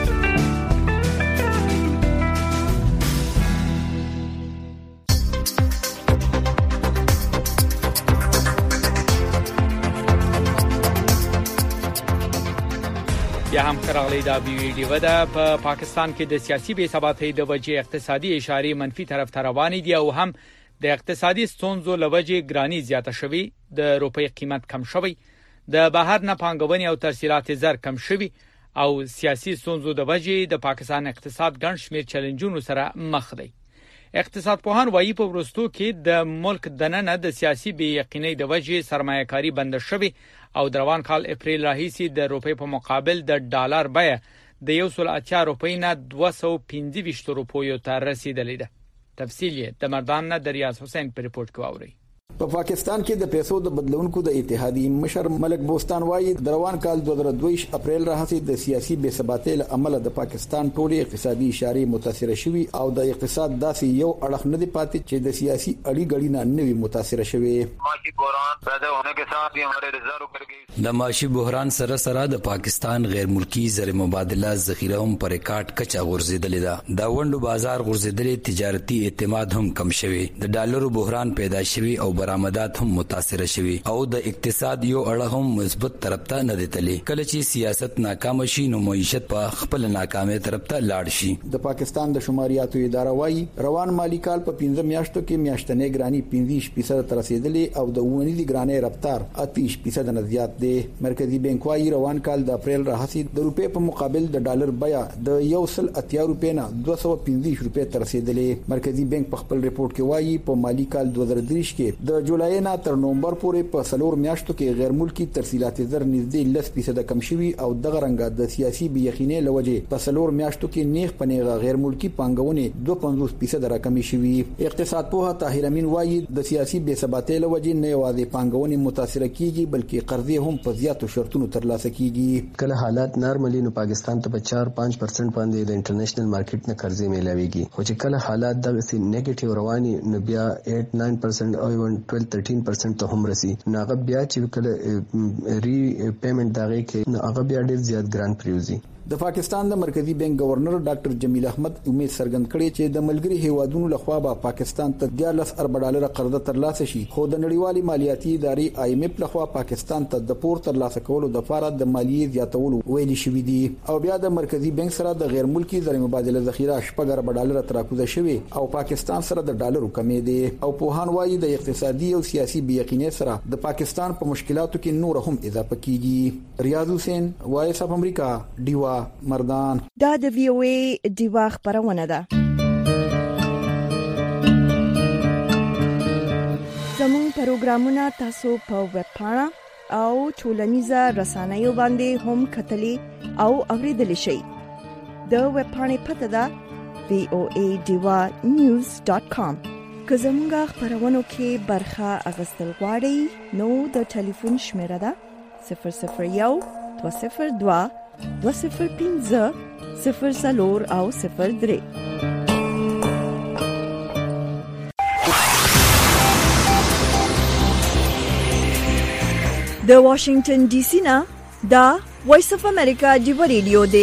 بیا هم خراغلی دا ویډیو ده. په پاکستان کې د سیاسي بې ثباتۍ د وجې اقتصادي اشارې منفي طرف ته روانې دي او هم د اقتصادي ستونزو له وجې ګرانی زیاته شوې، د روپۍ قیمت کم شوی، د بهر نه پانګونې او ترسیلات زر کم شوی او سیاسي ستونزو د وجې د پاکستان اقتصاد ګڼ شمېر چیلنجونو سره مخ دی. اقتصاد پوهان وایي په وروستو کې د ملک دننه د سیاسي بې یقینۍ د وجې سرمایه‌کاري بنده شوې او د روان کال اپریل راهیسې د روپۍ په مقابل د ډالر بیه د یو سل اتیا روپۍ نه دوه سوه پنځه ویشت روپیو ته رسیدلې ده. تفصیل یې د مردان نه د ریاض حسین په ریپورت کې واورئ. په پاکستان کې د پیسو د بدلونکو د اتحادیې مشر ملک بوستان وایي د روان کال دوه زره دوه ویشت اپریل راهیسې د سیاسي بې ثباتۍ له امله د پاکستان ټولې اقتصادي اشارې متاثر شوي او د اقتصاد داسې یو اړخ نه دی پاتې چې د سیاسي اړې غړي نه نوي متاثر شوي. معاشي بحران پیدا ہونے کے ساتھ ہی ہمارے ریزرو کر گئی. د معاشي بحران سره سره د پاکستان غیر ملکی زر مبادله ذخیره هم پر ریکارډ کچا غورځیدلې ده. دا وندو بازار غورځیدلې، تجارتي اعتماد هم کم شوی، د ډالرو بحران پیدا شوی او برآمدات هم متاثر شوي او د اقتصاد یو اړه هم مثبت طرف ته نه دیتلی. کله چې سیاست ناکام شي نو معیشت په خپل ناکامه طرف ته لاړ شي. د پاکستان د شماریاتو اداره وایي روان مالی کال په پنځه میاشتو کې میاشتنې ګرانی پنځه فیصد تر رسیدلې او د ونیدي ګرانی رفتار اته فیصد نه زیات دی. مرکزی بانک وایي روان کال د اپریل راهیسې د روپې په مقابل د ډالر بیه د یو سل اتیا روپې نه دوه سوه پنځه روپې تر رسیدلې. مرکزی بانک په خپل ریپورت کې وایي په مالی کال دوه زره دریش کې د جولای نه تر نومبر پورې په سلور میاشتو کې غیر ملکی ترسیلات زر نږدې لس فیصد کم شوي او دغه رنګه د سیاسي بې یقینۍ لوجه په سلور میاشتو کې نیغ پنیغه غیر ملکی پانګونې دوه پنځوس فیصد راکمې شوي. اقتصاد پوه طاهر امین وایي د سیاسي بې ثباتۍ لوجه نه یوازې پانګونې متاثر کیږي بلکې قرضې هم په زیاتو شرطونو ترلاسه کیږي. کله حالات نارملی نو پاکستان ته په چار پنځه پرسنټ باندې د انټرنیشنل مارکیټ نه قرضې میلاويږي، خو چې کله حالات دغه سي نیگیټیو رواني نو بیا اټ ناین پرسنټ او ایون ټویلو تھرټین پرسنټ ته هم رسي. ناغه بیا چې کله ری پیمنٹ داغه کې ناغه بیا ډیر زیات ګران پریوزي. د پاکستان د مرکزی بانک گورنر ډاکټر جمیل احمد امید څرګند کړي چې د ملګری هیوادونو لخوا به پاکستان ته دیارلس ارب ډالر قرض ترلاسه شي، خو د نړیوالي مالیاتي ادارې آی ایم ایف لخوا پاکستان ته د پور ترلاسه کولو د لپاره د مالیې زیاتولو ویلي شوې دي. او بیا د مرکزی بانک سره د غیر ملکی زر مبادله ذخیره شپږ ارب ډالر تراکوزه شوی او پاکستان سره د ډالرو کمې دي. او پوهان وایي د اقتصادي او سیاسي بې یقینۍ سره د پاکستان په مشکلاتو کې نور هم اضافه کیږي. ریاض حسین، وایس اف امریکا، ډیوا، مردان. دا د وی او ای ډیوا خبرونه ده. زموږ پروګرامونه تاسو په ویب پاڼه او ټولنیزه رسنیو باندې هم کتلی او اوریدلی شئ. د ویب پاڼې پته ده وی او ای ډیوا نیوز ډاٹ کام. که زموږ خبرونو کې برخه اغوستل غواړئ نو د ټلیفون شمیره ده صفر صفر یو دوه صفر دوه دوه صفر پنځه صفر څلور او صفر درې. د واشنگټن ډي سي نه دا وایس اف امریکا ډیوا ریډیو دی.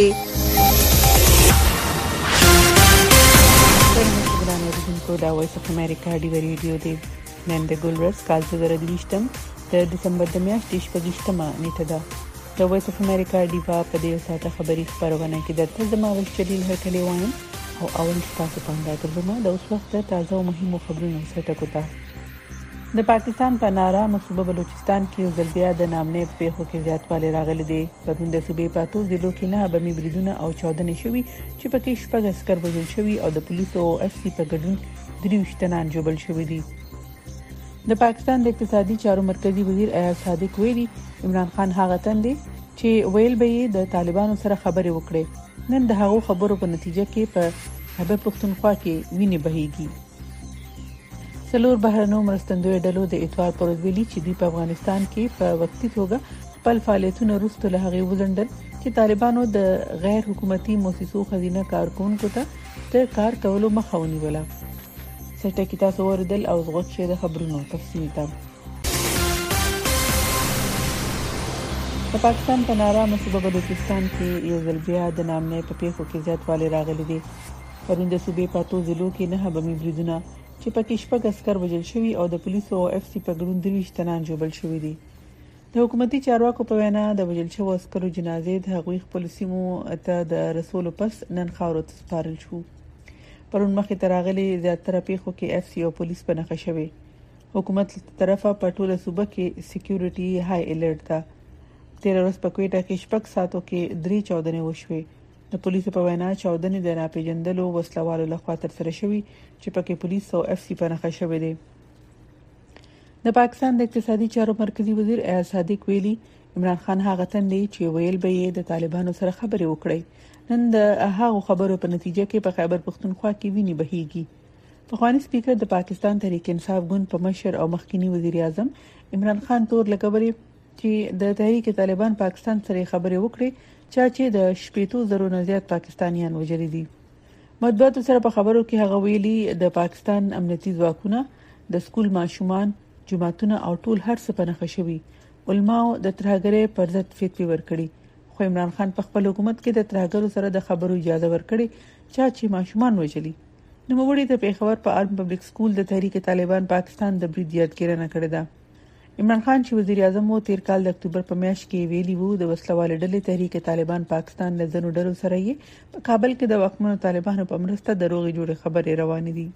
دا وایس اف امریکا ډیوا ریډیو دی. نن د ګلرس کال دوه زره دویشتم د دسمبر د میاشتې شپږیشتمه نیټه ده. د وایس اف امریکا ډیوا په دې ساعته خبري خبرونه کې د ترجمه وشتلیل هټلې وایم او اول تاسو په اړه درلومه د اوس وخت تازه او مهمو خبرونو سره ټکو ته. د پاکستان په نارامه صوبه بلوچستان کې یو ځل بیا د نامنې په پیښو کې زیاتوالی راغلی دی. پرون د صوبې په اتو ضلعو کې نه بمي بریدونه او چاودنې شوي چې پکې شپږ عسکر وژل شوي او د پولیسو او اف سی په ګډون درویشت تنان جوړل شوي دي. د پاکستان د اقتصادي چارو مرکزی وزیر ایاز صادق ویلي عمران خان هغه تن دی چې ویل به یې د طالبانو سره خبرې وکړي. نن د هغو خبرو په نتیجه کې په خیبر پختونخوا کې وینې بهيږي. څلور بهرنیو مرستندوی ډلو د اتوار پر ورځ ویلي چې دوی په افغانستان کې په وقتی توګه خپل فعالیتونه وروسته له هغې وځنډل چې طالبانو د غیر حکومتي مؤسسو خزینه کارکونکو ته د کار کولو مخه ونیوله. سټه کې تاسو اوریدل او زغوت شه د خبرونو تفصیل ته. په پاکستان په نارامه صوبه بلوچستان کې یو ځل بیا د نامنې په پیښو کې زیاتوالی راغلی دی. پرون د صوبې په اتو ضلعو کې نه بمي بریدونه چې پکې شپږ عسکر وژل شوي او د پولیسو او اف سی په ګډون درویشت تنان جوړل شوي دي. د حکومتي چارواکو په وینا د وژل شوو عسکرو جنازې د هغوی خپل سیمو ته د رسولو پس نن خاورو ته سپارل شو. پرون مخې ته راغلي زیاتره پیښو کې اف سی او پولیس په نښه شوي. حکومت له طرفه په ټوله صوبه کې سکیورټي هاي الرټ ده. تیر ورځ په کوټه کې شپږ ساعتو کې درې چاودنې وشوي. د پولیسو په وینا چاودنې د ناپېژندلو وسلوالو لخوا ترسره شوي چې پکې پولیس او اف سی په نښه شوي دي. د پاکستان د اقتصادي چارو مرکزی وزیر ایاز صادق ویلي عمران خان هغه تن دی چې ویل به یې د طالبانو سره خبرې وکړي. نن د هغو خبرو په نتیجه کې په خیبر پختونخوا کې وینې بهيږي. پخوانی سپیکر د پاکستان تحریک انصاف ګوند په مشر او مخکینی وزیر اعظم عمران خان تور لګولې چې د تحریک طالبان پاکستان سره خبرې وکړي چا چې د شپېتو زرو نه زیات پاکستانیان وژلي دي. مطبوعاتو سره په خبرو کې هغه ویلي د پاکستان امنیتي ځواکونه د سکول ماشومان جماعتونه او ټول هر څه په نښه شوي. علماو د ترهګرۍ پر ضد فتوی ورکړي خو عمران خان په خپل حکومت کې د ترهګرو سره د خبرو اجازه ورکړي چا چې ماشومان وژلي. نوموړي د پیښور په آرم پبلک سکول د تحریک طالبان پاکستان د برید یادګیرنه کړې ده. عمران خان چې وزیر اعظم وو تیر کال د اکتوبر په میاشت کې ویلي وو د وسلوالې ډلې تحریک طالبان پاکستان له ځینو ډلو سره یې په کابل کې د واکمنو طالبانو په مرسته د روغې جوړې خبرې روانې دي.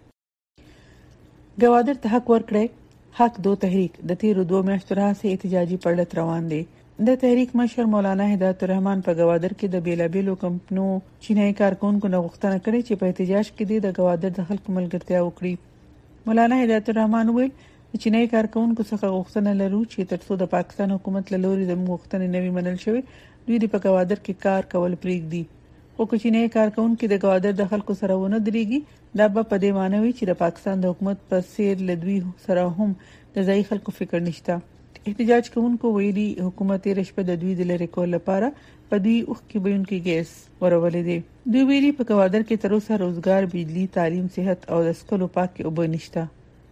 ګوادر ته حق ورکړی حق دو تحریک د تیرو دوه میاشتو راهیسې احتجاجي پړلت روان دی. د تحریک مشر مولانا هدایت الرحمن په ګوادر کې د بیلابیلو کمپنو چینایي کارکونکو نه غوښتنه کړې چې په احتجاج کې د ګوادر د خلکو ملګرتیا وکړي. مولانا هدایت الرحمن وویل چې چینایي کارکونکو څخه غوښتنه لرو چې ترڅو د پاکستان حکومت له لوري د غوښتنې نوي منل شوی دوی د په ګوادر کې کار کول پریږدي. خو که چینایي کارکونکو د ګوادر د خلکو سره ونه درېږي دا به په دې معنی وي چې د پاکستان د حکومت په څیر له دوی سره هم د ځایي خلکو فکر نشته. احتجاج کوونکو ویلي حکومت یې رشوه د دوی د لری کول لپاره په دوی اوخ کې بيونکي ګیس ورولې دي. دوی ویلي په ګوادر کې تر اوسه روزګار بجلی تعلیم صحت او د سکلو پاک اوبه نشته.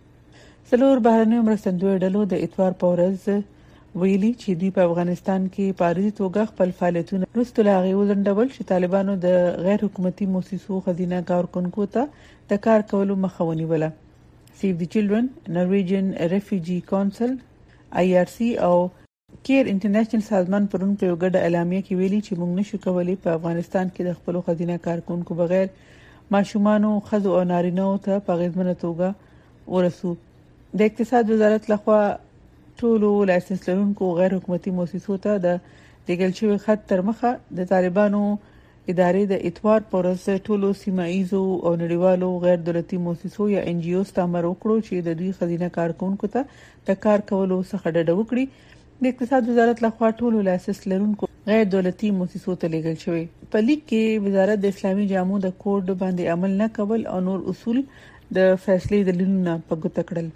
څلور بهرنیو مرستندوی ډلو د اتوار په ورځ ویلي چې دوی په افغانستان کې په عارضي توګه خپل فعالیتونه وروسته له هغې وځنډول چې طالبانو د غیر حکومتي مؤسسو خزینه کارکونکو ته د کار کولو مخه ونیوله. سیو د چلډرن، نرویجن ریفیوجی کونسل، آی آر سی او کیر انټرنیشنل سازمان پرون په یو ګډه اعلامیه کې ویلي چې موږ نشو کولی په افغانستان کې د خپل خزینه کارکونکو بغیر ماشومانو ښځو او نارینه‌و ته په اغیزمنه توګه ورسو. د اقتصاد وزارت لخوا ټولو لایسنس لرونکو غیر حکومتي مؤسسو ته د لیږل شوي خط تر مخه د طالبانو ادارې د اتوار پر ورځ ټولو سیمایي او نړیوالو غیر دولتي مؤسسو یا ان جی اوز ته امر وکړو چې د دوی خزینه کارکونکو ته د کار کولو څخه ډډه وکړي. د اقتصاد وزارت لخوا ټولو لایسنس لرونکو غیر دولتي مؤسسو ته لیږل شوی. په لیک کې وزارت د اسلامي جامو د کوډ باندې عمل نه کول او نور اصول د فیصلې دلیلونه په ګوته کړل.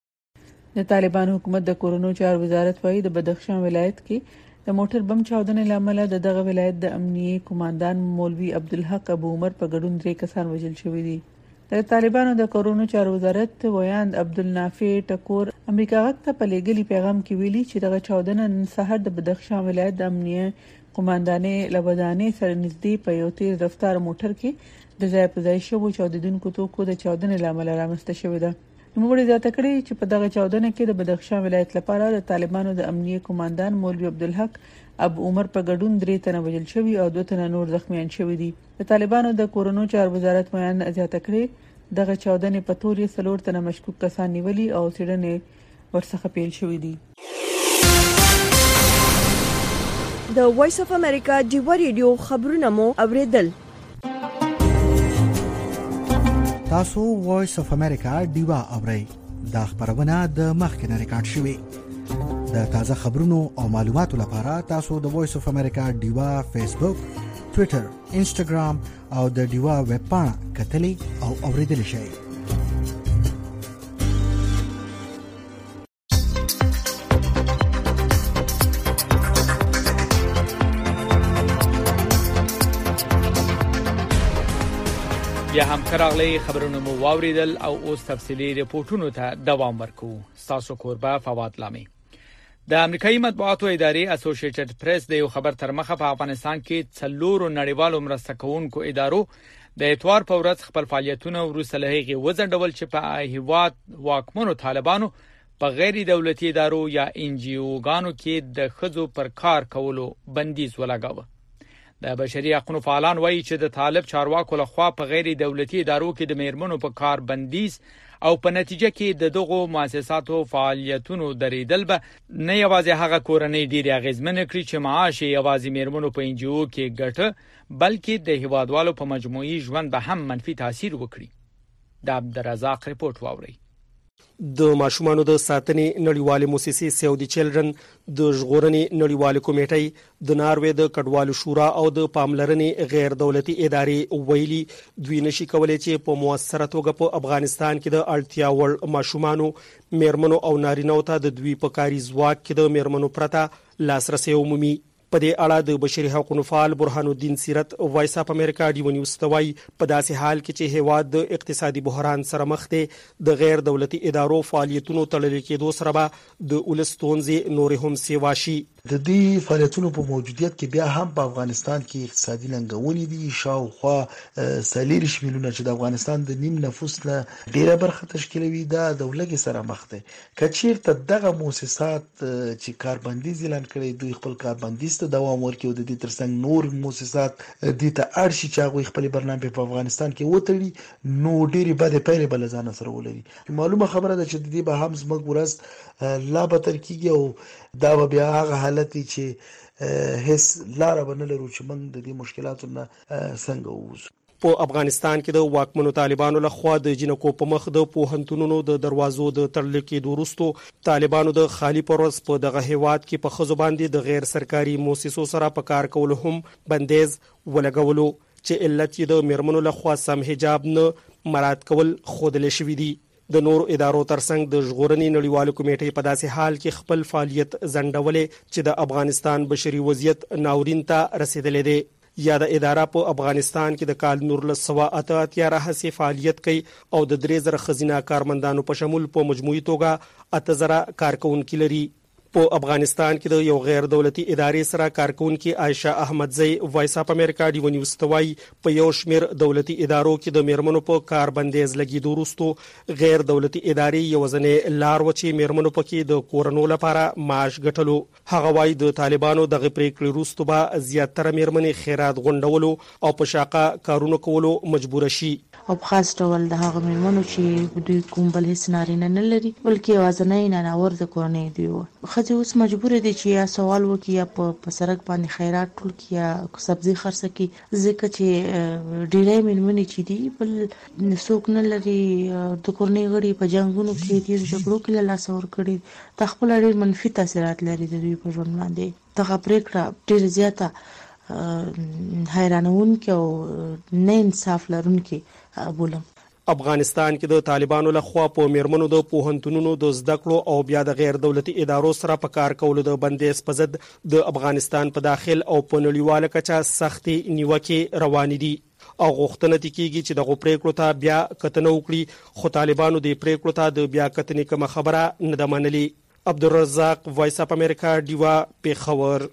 د طالبان حکومت د کورونو چار وزارت وايي د بدخشان ولایت کې د موټر بم چاودنې لامل د دغه ولایت د امنیه کمانډان مولوی عبدالحق ابو عمر په ګډون درې کسان وژل شوي دي. د طالبانو د کورونو چار وزارت ویاند عبدالنافع ټکور امریکا غږ ته په لېږلي پیغام کې ویلي چې دغه چاودنه نن سهار د بدخشان ولایت د امنیه کمانډانې لبدانې سره نږدې په یو تیز رفتار موټر کې د ځای په ځای شوو چاودیدونکو توکو د چاودنې لامل رامنځته شوې ده. نوموړي زیاته کړې چې په دغه چاودنه کې د بدخشان ولایت لپاره د طالبانو د امنیه کمانډان مولوی عبدالحق ابو عمر په ګډون درې تنه وژل شوي او دوه تنه نور زخمیان شوي دي. د طالبانو د کورونو چار وزارت بیان زیاته کړې دغه چاودنې په تور یې څلور تنه مشکوک کسان نیولي او څېړنې ورڅخه پیل شوې دي. د وایس اف امریکا ډیوا ریډیو خبرونه مو اوریدل. تاسو وایس اف امریکا ډیوا اورئ. دا خبرونه د مخکنه ریکارډ شوې. د تازه خبرونو او معلوماتو لپاره تاسو د وایس اف امریکا ډیوا فیسبوک، ټوئیټر، انسټاګرام او د ډیوا ویب پاڼه کتلی او اوریدل شئ. یا هم کراغلی خبرونه مو واوریدل او اوس تفصیلی ریپورتونو ته دوام ورکو. تاسو کوربه فواد لامي. د امریکایي مطبوعاتو ادارې اسوسییټډ پریس د یو خبر تر مخه په افغانستان کې څلور نړیوالو مرسته کوونکو ادارو د اتوار په ورځ خپل فعالیتونه وروسته له هغې وځنډول چې په هیواد واکمنو طالبانو په غیر دولتي ادارو یا ان جی اوګانو کې د ښځو پر کار کولو بندیز ولګاوه. د بشري حقوقو فعالان وایي چې د طالب چارواکو لخوا په غیر دولتي ادارو کې د میرمنو په کار بندیز او په نتیجه کې د دغو مؤسساتو فعالیتونو درېدل به نه یوازې هغه کورنۍ ډېرې اغېزمنې کړي چې معاش یې یوازې میرمنو په ان جی او کې ګټه بلکې د هیوادوالو په مجموعي ژوند به هم منفي تاثیر وکړي. د عبدالرزاق رپورټ واورئ. د ماشومانو د ساتنې نړیوالې مؤسسې سیو دی چلډرن، د ژغورنې نړیوالې کمیټې، د ناروې د کډوالو شورا او د پاملرنې غیر دولتي ادارې ویلي دوی نشي کولای چې په موثره توګه په افغانستان کې د اړتیا وړ ماشومانو، میرمنو او نارینه‌و ته د دوی په کاري ځواک کې د میرمنو پرته لاسرسي عمومي. په دې اړه د بشري حقوقو فعال برهان الدین سیرت وایس اف امریکا ډیو نیوز توای په داسې حال کې چې هیواد د اقتصادي بحران سره مخ دی، د غیر دولتي ادارو فعالیتونو تړل کېدو سره به د ولستونځي نور هم سیوا شي. د دې فعالیتونو په موجودیت کې بیا هم په افغانستان کې اقتصادي لنګونې دي. شاوخوا سلیریش میلیونه چې د افغانستان د نیم نفوس نه ډیره برخه تشکیلوي دا د ولګي سره مخ دي. کچیرته دغه مؤسسات چې کاربندیز اعلان کړي دوی خپل کاربندیز ته دوام ورکوي او د دې ترڅنګ نور مؤسسات د ته ارشي چې هغه خپل برنامه په افغانستان کې وتړي نو ډیره بده پیلې بل ځان سره ولري. معلومه خبره ده چې د دې به هم زموږ ورځ لا به تر کېږي او دا به بیا هغه حالت چې هیڅ لار به نه لرو چې موږ د دې مشکلاتو نه څنګه ووځو. په افغانستان کې د واکمنو طالبانو لخوا د جنکو په مخ د پوهنتونونو د دروازو د تړل کېدو وروسته طالبانو د خالی پروس په دغه هیواد کې په خزو باندې د غیر سرکاري مؤسسو سره په کار کول هم بندیز ولګولو چې علت یې د میرمنو لخوا سم حجاب نه مراعات کول خودل شوې دي. د نور ادارو ترڅنګ د ژغورنې نړیوالې کمیټې په داسې حال کې خپل فعالیت زندولې چې د افغانستان بشري وضعیت ناورین ته رسیدلې دی. یا د اداره په افغانستان کې د کال نور له سوا اته اتیا راهسي فعالیت کوي او د درې زره خزینه کارمندانو په شمول په مجموعي توګه اته زره کارکونکو لري. په افغانستان کې د یو غیر دولتي ادارې سره کارکونکو عائشه احمدزی وایس اف امریکا ډیو نیوز توای په یو شمیر دولتي ادارو کې د میرمنو په کار بندیز لګیدو وروسته غیر دولتي ادارې یو ځنې لار وچی میرمنو پکې د کورونو لپاره معاش ګټلو. هغه وایي د طالبانو دغه پریکړې وروسته به زیاتره میرمنې خیرات غونډولو او په شاقه کارونه کولو مجبور شي. او خاص ډول د هغه میرمنو چې دوی کوم بل هیڅ نارینه نه لري بلکې یوازینی ناناور د کورنۍ دی. خځې اوس مجبور دي چې یا سوال وکړي یا په سرک باندې خیرات ټول کړي یا سبزی خرڅ کړي ځکه چې ډیری میرمنې چې دي بل څوک نه لري. د کورنۍ غړي په جنګونو کې دي جګړو کې لاس ور کړي د خپل ډیر منفي تاثیرات لري د دوی په ژوند باندې. دغه پریکړه ډیر زیاته حیرانونکې او نه انصاف لرونکې بولم. افغانستان کې د طالبانو لخوا په میرمنو د پوهنتونونو د زده کړو او بیا د غیر دولتي ادارو سره په کار کولو د بندیز په ضد د افغانستان په داخل او په نړیواله کچه سختي نیوکې روانې دي او غوښتنه کیږي چې دغه پریکړو ته بیا کتنه وکړي خو طالبانو د پریکړو ته د بیا کتنې کومه خبره نه ده منلې. عبدالرزاق وایس اف امریکا ډیوا پیښور.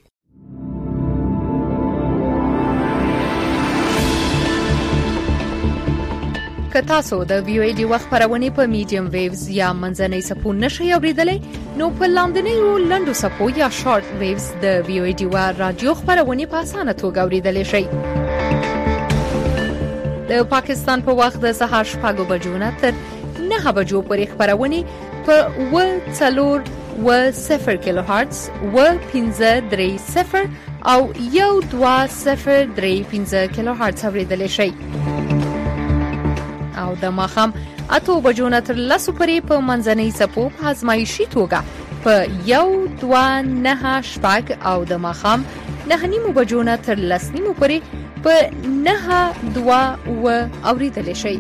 که تاسو د وی او ای ډیوا خبرونه په میډیم ویوز یا منځنۍ سپو نشئ اوریدلای نو په لاندنیو لنډو سپو یا شارټ ویوز د وی او ای ډیوا رادیو خبرونه په اسانه توګه اوریدلای شئ. د پاکستان په وخت د سهار شپږ بجو نه تر نه بجو پورې خبرونه په و څلور و صفر کیلو هرتز و پنځه درې صفر او یو دوه صفر درې پنځه کیلو هرتز اوریدل شي او د ماښام اته بجو نه تر لسو پورې په منځنۍ څپو په ازمایشي توګه په یو دوه نه شپږ او د ماښام نه نیمو بجو نه تر لس نیمو پورې په نه دوه و اوریدل شي.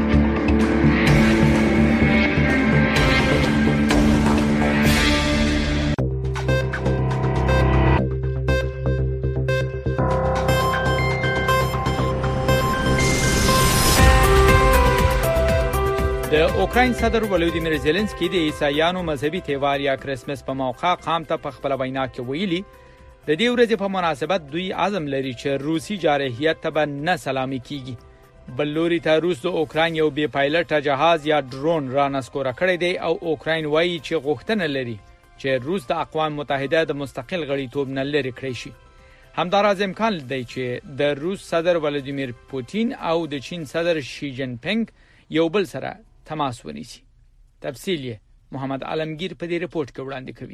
د اوکراین صدر ولودیمیر زيلنسکي د عیسایانو مذهبي تهوار یا کریسمس په موقع قام ته په خپل وینا کې ویلي د دې ورځې په مناسبت دوی عزم لري چې روسي جارحیت ته نه سلامي کیږي. بل لوري ته روس د اوکراین یو بي پایلټ جهاز یا ډرون را نسکور کړی دی او اوکراین وایي چې غوښتنه لري چې روس د اقوام متحده د مستقل غړیتوب نه لري کړی شي. همداراز امکان دی چې د روس صدر ولودیمیر پوتین او د چین صدر شي جین پینګ یو بل سره تماس ونیسي. تفصیل محمد عالمگیر په دې رپورت کې وړاندې کوي.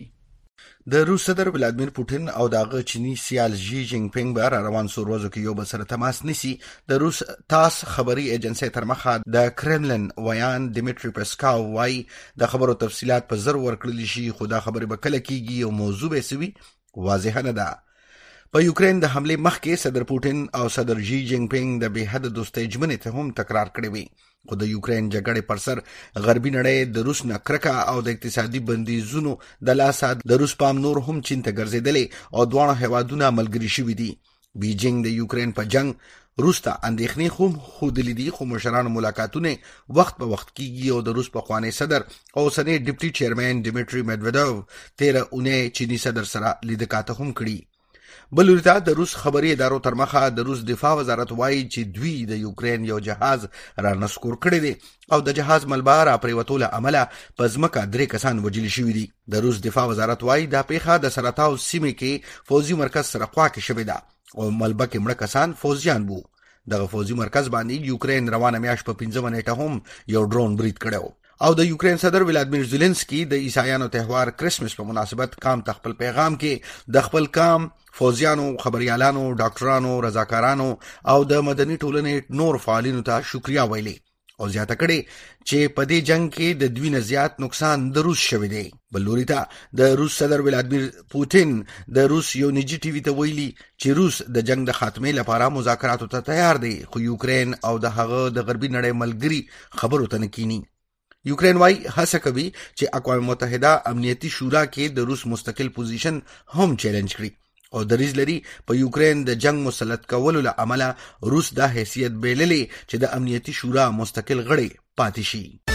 د روس صدر ولادیمیر پوتین او دغه چینی سیال شي جین پینګ به روان سو ورځو کې یو بل سره تماس نیسي. د روس تاس خبري ایجنسی تر مخه د کرملن ویان دیمیټری پسکاو وايي د خبرو تفصيلات په زر ورکړل شي خو دا خبره به کله کیږي او موضوع به سوي واضح نه ده. په یوکرين د حمله مخکې صدر پوتین او صدر شي جین پینګ د به حد دوستۍ ژمنې ته هم تکرار کړی وي. خو د یوکرين جګړې پر سر غربي نړۍ د روس نه کرکه او د اقتصادي بندیزونو د لاسه د روس پام نور هم چین ته ګرځیدلې او دوه هوادونه ملګری شوي دي. بیجینګ د یوکرين په جنگ روس ته اندېښنې هم خودلې دي خو مشرانو ملاقاتونه وخت په وخت کیږي او د روس په خواني صدر او سنې ډیپټي چیرمن دیمیټری میدویدوف تیر اونۍ چینی صدر سره لیدکاته هم کړی. بلورتا د روس خبري ادارو تر مخه د روس دفاع وزارت وایي چې دوی د یوکرين یو جهاز را نسکور کړی دی او د جهاز ملبار پریوتوله عمله په ځمکه درې کسان وجل شوي دي. د روس دفاع وزارت وایي دا پیښه د سراتاو سیمه کې فوزي مرکز سره خوا کې شوې ده او ملبه کې مړه کسان فوزیان وو. دغه فوزي مرکز باندې یوکرين روانه میاش په پنځه نیټه هم یو ډرون برید کړو او د یوکرين صدر ولادیمیر زيلنسکي د عیسایانو تهوار کریسمس په مناسبت قام ته خپل پیغام کې د خپل قام فوزیانو خبريالانو ډاکټرانو رضاکارانو او د مدني ټولنې نور فعالینو ته شکریا ویلي او زیاته کړي چې په دې جنگ کې د دوی نه زیات نقصان د روس شوی دی. بلوري ته د روس صدر ولادیمیر پوتین د روس یو نجی ټي وي ته ویلي چې روس د جنگ د خاتمه لپاره مذاکراتو ته تیار دی خو یوکرين او د هغه د غربي نړۍ ملګری خبرو ته نکینی. یوکرين وايي هڅه کوي چې اقوام متحده امنیتي شورا کې د روس مستقل پوزیشن هم چیلنج کړي او دریز لري په یوکرين د جنگ مسلط کولو له امله روس د حیثیت بیللې چې د امنیتي شورا مستقل غړي پاتې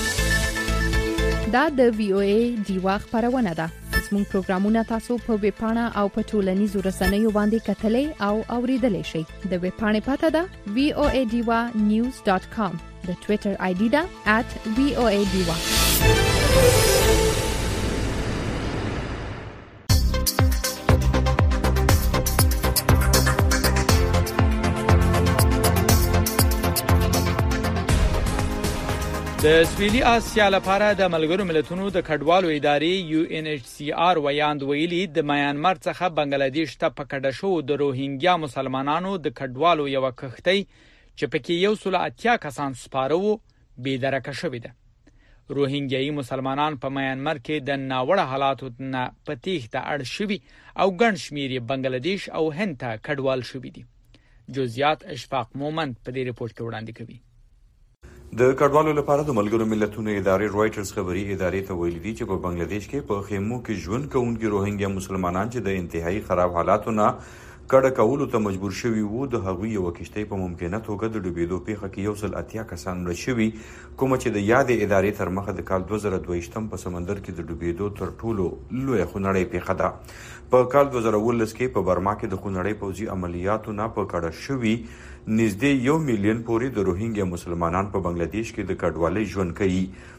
شي. دا د وی او ای دیوا خبرونه ده. زموږ پروګرامونه تاسو په ویب پاڼه او په ټولنیزو رسنیو باندې کتلې او اوریدلې شئ. د ویب پاڼې پته ده وی او ای دیوا نیوز ډاټ کام. د ټوئیټر آی ډي ده ات وی او ای دیوا. د سویلي آسیا لپاره د ملګرو ملتونو د کډوالو ادارې یو ان ایچ سی آر ویاند ویلي د میانمار څخه بنگلاديش ته پکړه شو د روهینګیا مسلمانانو د کډوالو یو کښتۍ چې پکې یو سل اتیا کسان سپاره وو بې درکه شوې ده. روهینګیایي مسلمانان په میانمار کې د ناوړه حالاتو نه پتیخته اړ شوي او ګڼ شمیر بنگلاديش او هند ته کډوال شوي دي. جزئیات اشفاق مومند په دې رپورت کې وړاندې کوي. د کډوالو لپاره د ملګرو ملتونو ادارې رويټرز خبري ادارې ته ویلي دي چې په بنگلاديش کې په خیمو کې ژوند کوونکي روهینګیا مسلمانان چې د انتهایی خراب حالاتو نه کډه کولو ته مجبور شوي وو د هغوی یو کشتۍ په ممکنه توګه د ډوبېدو پیښه کې یو سل اتیا کسان مړه شوي کوم چې د یادې ادارې تر مخه د کال دوه زره دوه ویشتم په سمندر کې د ډوبېدو تر ټولو لویه خونړۍ پیښه ده. په کال دوه زره اوولس کې په برما کې د خونړۍ پوځي عملیاتو نه په کډه شوي نږدې یو میلیون پورې د روهینګیا مسلمانان په بنگلاديش کې د کډوالۍ ژوند کوي.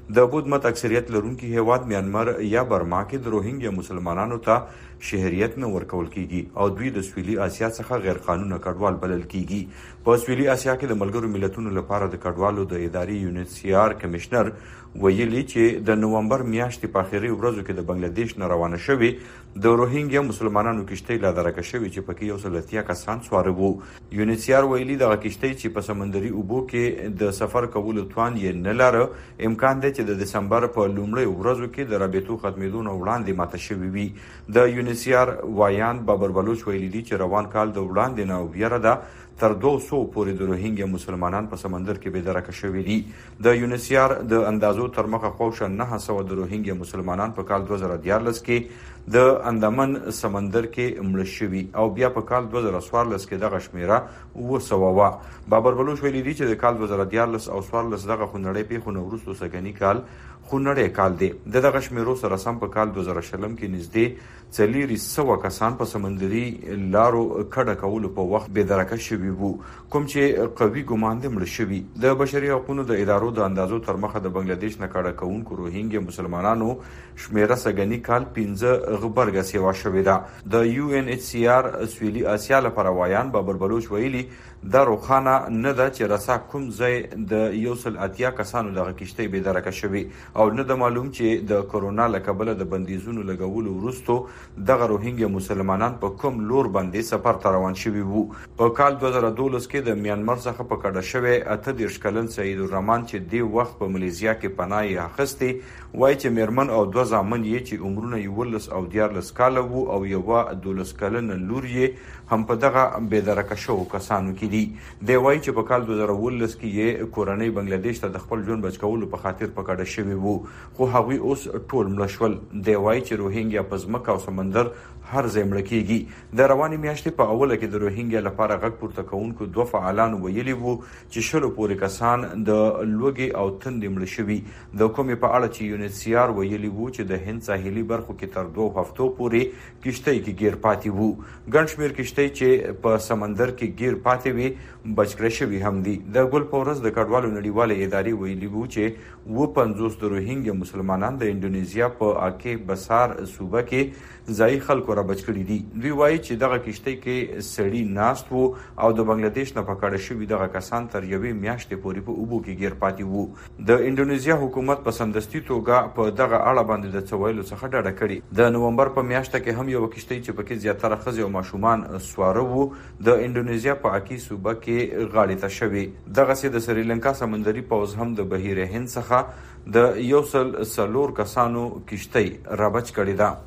د بود مت اکثریت لرونکي هیواد میانمار یا برما کې د روهینګیا مسلمانانو ته شهریت نه ورکول کیږي او دوی د سویلي اسیا څخه غیر قانوني کډوال بلل کیږي. په سویلي اسیا کې د ملګرو ملتونو لپاره د کډوالو د ادارې یونیسیار کمشنر ویلي چې د نومبر میاشتې په اخري ورځو کې د بنگلاديش نه روانه شوې د روهینګیا مسلمانانو کشتۍ لا درکه شوې چې پکې یو سل اتیا کسان سوار وو. یونیسیار ویلي دغه کشتۍ چې په سمندري اوبو کې د سفر کولو توان یې نه لاره، امکان دی چې د دسمبر په لومړۍ ورځو کې د رابطو ختمېدو نه وړاندې ماته شوې وي. د یونیسیار وایان بابر بلوچ ویلي دي چې روان کال د وړاندې نه ویره ده تر دوه سوه پورې د روهینګیا مسلمانان په سمندر کې بېدرکه شوي دي. د یونیسیار د اندازو تر مخه خوښه نه سوه د روهینګیا مسلمانان په کال دوه زره دیارلس کې د اندامن سمندر کې مړه شوي او بیا په کال دوه زره څوارلس کې دغه شمیره اوه سوه وه. بابر بلوچ ویلي دي چې د کال دوه زره دیارلس او څوارلس دغه خونړۍ پیښو نه وروسته سږني کال خونړی کال دی. د دغه شمیرو سره سم په کال دوه زره شلم کې نږدې څلېرې سوه کسان په سمندري لارو کډه کولو په وخت بېدرکه شوي وو، کوم چې قوي ګمان دی مړه شوي. د بشري حقوقو د ادارو د اندازو تر مخه د بنگلاديش نه کډه کوونکو روهینګیا مسلمانانو شمیره سږني کال پنځه غبرګه سیوا شوې ده. د یو ان ایچ سی آر سویلي اسیا لپاره وایان بابر بلوچ ویلي دا روښانه نه ده چې رسا کوم ځای د یو سل اتیا کسانو دغه کشتۍ بېدرکه شوي او نه ده معلوم چې د کرونا له کبله د بندیزونو لګولو وروستو دغه روهینګیا مسلمانان په کوم لور باندې سفر ته روان شوي وو. په کال دوه زره دولس کې د میانمار څخه په کډه شوی اته دېرش کلن سعید الرحمن چې دې وخت په ملیزیا کې پناه یې اخیستې وایي چې میرمن او دوه زامن یې چې عمرونه یولس او دیارلس کاله وو او یوه دولس کلنه لور یې هم په دغه بېدرکه شوو کسانو کې دي. دی وایي چې په کال دوه زره اوولس کې یې کورنۍ بنگلاديش ته د خپل ژوند بچ کولو په خاطر په کډه شوي وو، خو هغوی اوس ټول مړه شول. دی وایي چې روهینګیا په ځمکه او سمندر هر ځای مړه کیږي. د روانې میاشتې په اوله کې د روهینګیا لپاره غږ پورته کوونکو دوه فعالانو ویلي وو چې شلو پورې کسان د لوږې او تندې مړه شوي. د کومې په اړه چې یونیسیار ویلي وو چې د هند ساحلي برخو کې تر دوه هفتو پورې کشتۍ کې ګیر پاتې وو. ګڼ شمېر کشتۍ چې په سمندر کې ګیر پاتې وي بچ کړی شوي هم دي. د ګل په ورځ د کډوالو نړیوالې ادارې ویلي وو چې اووه پنځوس د روهینګیا مسلمانان د انډونیزیا په اکې بسار صوبه کې ځایي خلکو را بچ کړي دي. دوی وایي چې دغه کشتۍ کې سړي ناست وو او د بنگلاديش نه په کډه شوي دغه کسان تر یوې میاشتې پورې په اوبو کې ګیر پاتې وو. د انډونیزیا حکومت په سمدستي توګه په دغه اړه باندې د څه ویلو څخه ډډه کړې. د نومبر په میاشته کې هم یو کشتۍ چې پکې زیاتره ښځې او ماشومان سواره وو د انډونیزیا په اکې صوبه کې غاړې ته شوې. دغسې د سریلانکا سمندري پوځ هم د بحیر هند څخه د یو سل څلور کسانو کشتۍ رابچ کړې ده.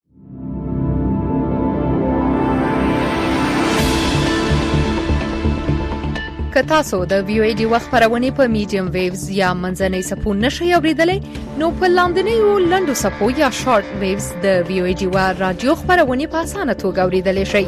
که تاسو د وی او ای ډي وخت خبرونه په میډیم ویوز یا منځنۍ سپو نشئ اوریدلای نو په لاندنیو لنډو سپو یا شارټ ویوز د وی او ای ډي وا رادیو خبرونه په اسانه توګه اوریدلای شئ.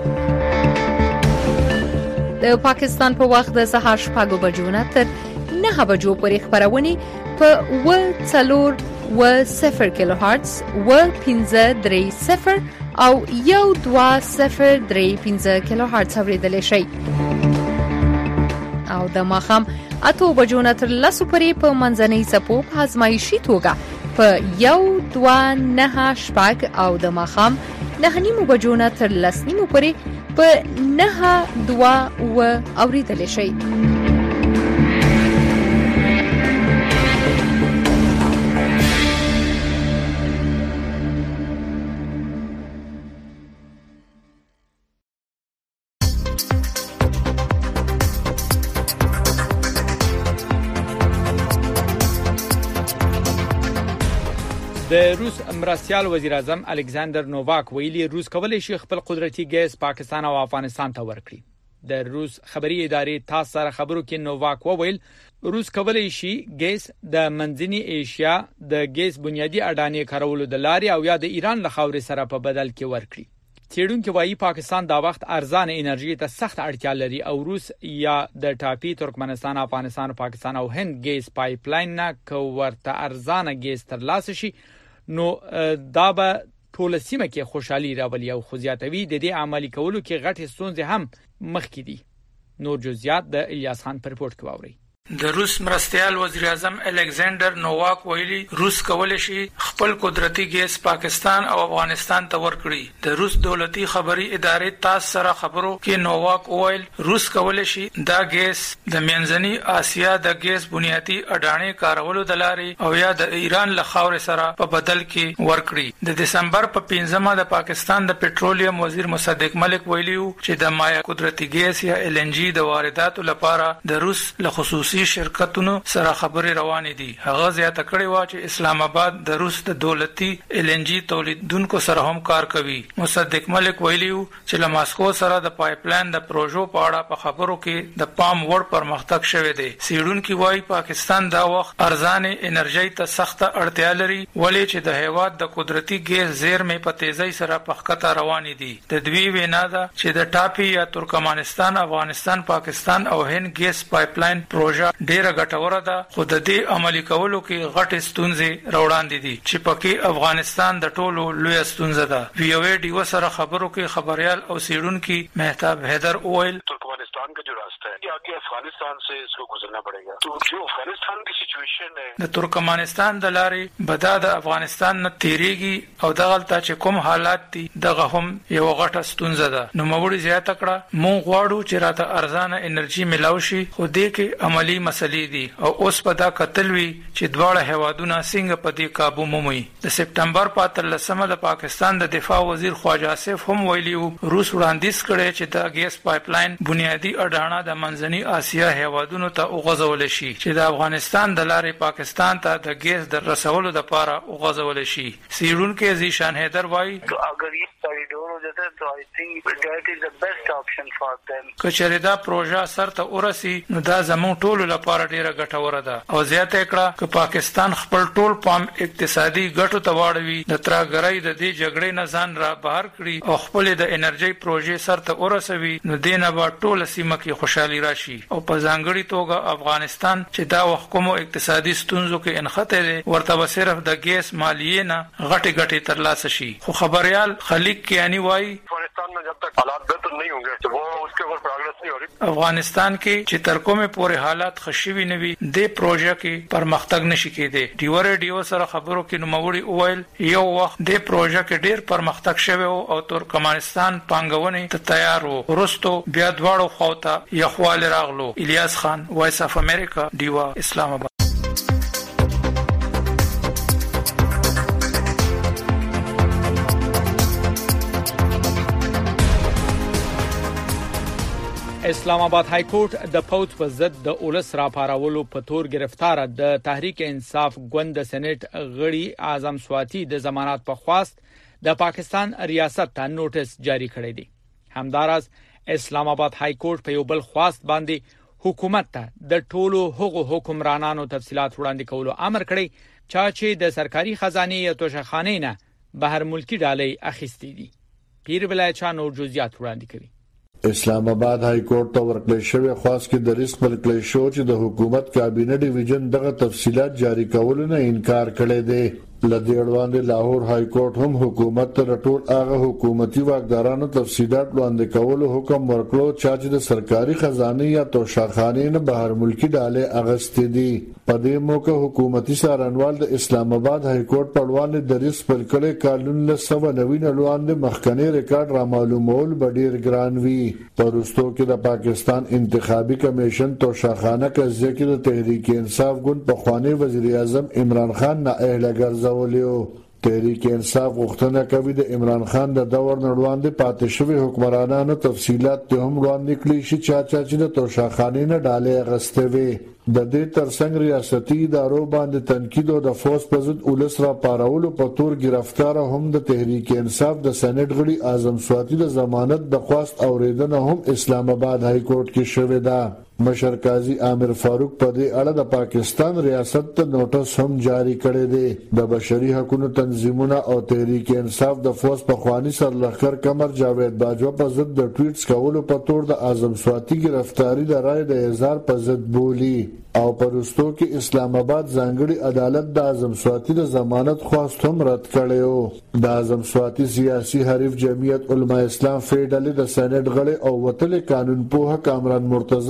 د پاکستان په وخت د سهار شپږ بجو نه تر نهه بجو پورې خبرونه په و څلور و صفر کیلو هرتز و پنځه درې صفر او یو دوه صفر درې پنځه کیلو هرتز اوریدلای شئ. او د ماخام اتو بجو نه تر لسو پورې په منځنۍ سپو په ازمایشي توګه په یو دوه نهه شپږ او د ماخام نهه نیمو بجو نه تر لس نیمو پورې په نهه دوه اوه اوریدلی شئ. د روس مرستیال وزیر اعظم الکساندر نوواک ویلي روس کولای شي خپل قدرتي ګیس پاکستان او افغانستان ته ورکړي. د روس خبري ادارې تاس سره خبرو کې نوواک وویل روس کولای شي ګیس د منځني ایشیا د ګیس بنیادی اډانې کارولو د لارې او یا د ایران له خاورې سره په بدل کې ورکړي. څېړونکو وايي پاکستان دا وخت ارزانه انرژي ته سخت اړتیا لري او روس یا د ټاپي ترکمنستان، افغانستان، پاکستان او هند ګیس پایپ لاین نه کو ورته ارزانه ګیس ترلاسه شي نو دا به ټول سیمه کې خوشحالي راولي او خو زیاتوي د دې عملي کولو کې غټې ستونزې هم مخکې دي. نور جزئیات د الیاس خان پر رپورت کې واوري. د روس مرستيال وزیر اعظم الکساندر نوواک ویلي روس کولای شي خپل قدرتي ګیس پاکستان او افغانستان ته ورکړي. د روس دولتي خبري ادارې تاس سره خبرو کې نوواک ویل روس کولای شي دا ګیس د منځني اسیا د ګیس بنیادی اډانې کارولو د لارې او یا د ایران له خاورې سره په بدل کې ورکړي. د دسمبر په پنځمه د پاکستان د پټرولیم وزیر مصدق ملک ویلیو چې د مایا قدرتي ګیس یا ال ان جی د وارداتو لپاره د روس له خصوصي شرکتونو سره خبرې روانې دي. هغه زیاته کړې و چې اسلام آباد د روس د دولتي ال ان جی تولیدونکو سره هم کار کوي. مصدق ملک ویلیو چې له ماسکو سره د پایپلاین د پروژو په اړه په خبرو کې د پام وړ پرمختګ شوه دی. سیډونکو وايي پاکستان دا وخت ارزانه انرژي ته سخته اړتیا لري ولې چې د هیواد د قدرتي ګیس زیرمې په تیزی سره په خطر روانې دي. د دوی وینا ده چې د ټاپي یا ترکمنستان افغانستان پاکستان او هند ګیس پایپلاین پروژه ډیره ګټوره ده خو د دې عملي کولو کې غټې ستونزې راوړاندې دي چې پکې افغانستان د ټولو لوی ستونزه ده. وی او ای ډي سره خبرو کې خبريال او سیډونکو مهتاب حیدر اویل ترکمنستان کا جو راستہ ہے آگے افغانستان سے اس کو گزرنا پڑے گا. تو جو افغانستان کی سچویشن ہے د ترکمنستان د لارې بدا د افغانستان نه تیریږي او دغلته چې کوم حالات دي دغه هم یو غټه ستونزه ده. نو موږ زیاته کړه مونږ غواړو چې راته ارزانه انرژي ملاوي شي خو دې کې عملی مسلې دي او اوس په دا کتلوي چې دواړه هوادونه څنګه په دې قابو مومي. د سپټمبر په اتلسمه د پاکستان د دفاع وزیر خواجه آصف هم ویلیو روس وړاندیز کړي چې دا ګیس پایپلاین بنیادی اډانه د منځني اسیا هوادونو ته وغځول شي چې د افغانستان د لارې پاکستان ته د ګیس د رسولو لپاره وغځول شي. سیډونکو ذیشان حیدر وایي اگر یہ کوریډور ہو جاتا ہے تو آئی تھنک دیٹ از the best option for them. کچېره دا پروژه سرته ورسي نو دا زموږ ټولو لپاره ډیره ګټوره ده او زیاته کړه چې پاکستان خپل ټول پام اقتصادي ګټو ته واړوي د ترګرۍ د دې جګړې نه ځان را بهر کړي او خپل د انرژي پروژې سرته ورسوي نو دینه به ټول سیمه کې خوشحالي راشي او په ځانګړي توګه افغانستان چې دا وحکومت اقتصادي ستونزو کې انخته دي ورته به صرف د ګیس مالیې نه غټي غټي ترلاسه شي. خو خبريال خلیق کیانی وایي افغانستان میں جب تک حالات بہتر نہیں ہوں گے تو وہ اس کے اوپر پروگرس نہیں ہو رہی. افغانستان کې چې تر کومه پورې حالات خشوي نه وي د پروژه کې پرمختګ نشي کېدی. ډیور ډیو سره خبرو کې نوموړي اویل یو وخت د پروژه کې ډیر پرمختګ شوی او ترکمنستان پانګونې ته تیار وو ورستو بیا دواړو خواته یخوال راغلو. الیاس خان وایس اف امریکا دیوا اسلام آباد. اسلام آباد های کورټ د پوت په ضد د اولس راپارولو په تور گرفتار د تحریک انصاف ګوند د سېنات غړي اعظم سواتی د ضمانت په خواست د پاکستان ریاست ته نوټس جاری کړی دی. همدارس اسلام آباد های کورټ په یو بل خواست باندې حکومت ته د ټولو حقوق حکمرانانو تفصيلات وړاندې کولو امر کړی چې د سرکاري خزانه یا توشخانه نه بهر ملکی ډالۍ اخیستې دي. پیر ولایت نور جزئیات وړاندې کوي. اسلام آباد های کورټ ته ورکړل شوی خاص کې د ریس ورکړل شو چې د حکومت کابینه ډیویژن دغه تفصيلات جاری کول نه انکار کړی دی. لدې اړوند لاهور های کورټ هم حکومت ته ټول هغه حکومتي واکدارانو تفصيلات وړاندې کول حکم ورکړو چې د سرکاري خزانه یا توشخانه نه بهر ملکی ډالۍ اغستې دي. په دې موقع حکومتي سارنوال د اسلام آباد های کورټ په وړاندې د ریس ورکړل قانون له سو نوین وړاندې مخکنی ریکارډ را معلومول بډیر ګران وی. پرستو کې د پاکستان انتخابي کمیشن توشخانه کې ځکه د تحریک انصاف ګوند په خوانی وزیر اعظم عمران خان نه اهل ګرځول. تحریک انصاف غوښتنه کوي د عمران خان د دور نړوندې پاتې شوی حکمرانانو تفصيلات ته هم وړاندې کړي شي چې چې د توشخانه نه ډالۍ غستې وي. د دې ترڅنګ ریاستي ادارو باندې تنقید او د فوز په ضد اولس را پارولو په تور گرفتار هم د تحریک انصاف د سېنات غړي اعظم سواتی د ضمانت د خواست اوریدنه هم اسلام آباد های کورټ کې شوې ده. مشر قاضي عامر فاروق په دې اړه د پاکستان ریاست ته نوټس هم جاری کړی دی. د بشري حقوقو تنظیمونه او تحریک انصاف د فوز په خواني سرلخر کمر جاوید باجوا په ضد د ټویټس کولو په تور د اعظم سواتی گرفتاری د رائے د اظهار په ضد بولی او پرستو کې اسلام آباد ځانګړي عدالت د اعظم سواتی د ضمانت خواست هم رد کړو. د اعظم سواتی سیاسي حریف جمعیت علما اسلام فیډل د سېنات غړي او وتل قانون پوها کامران مرتضی هم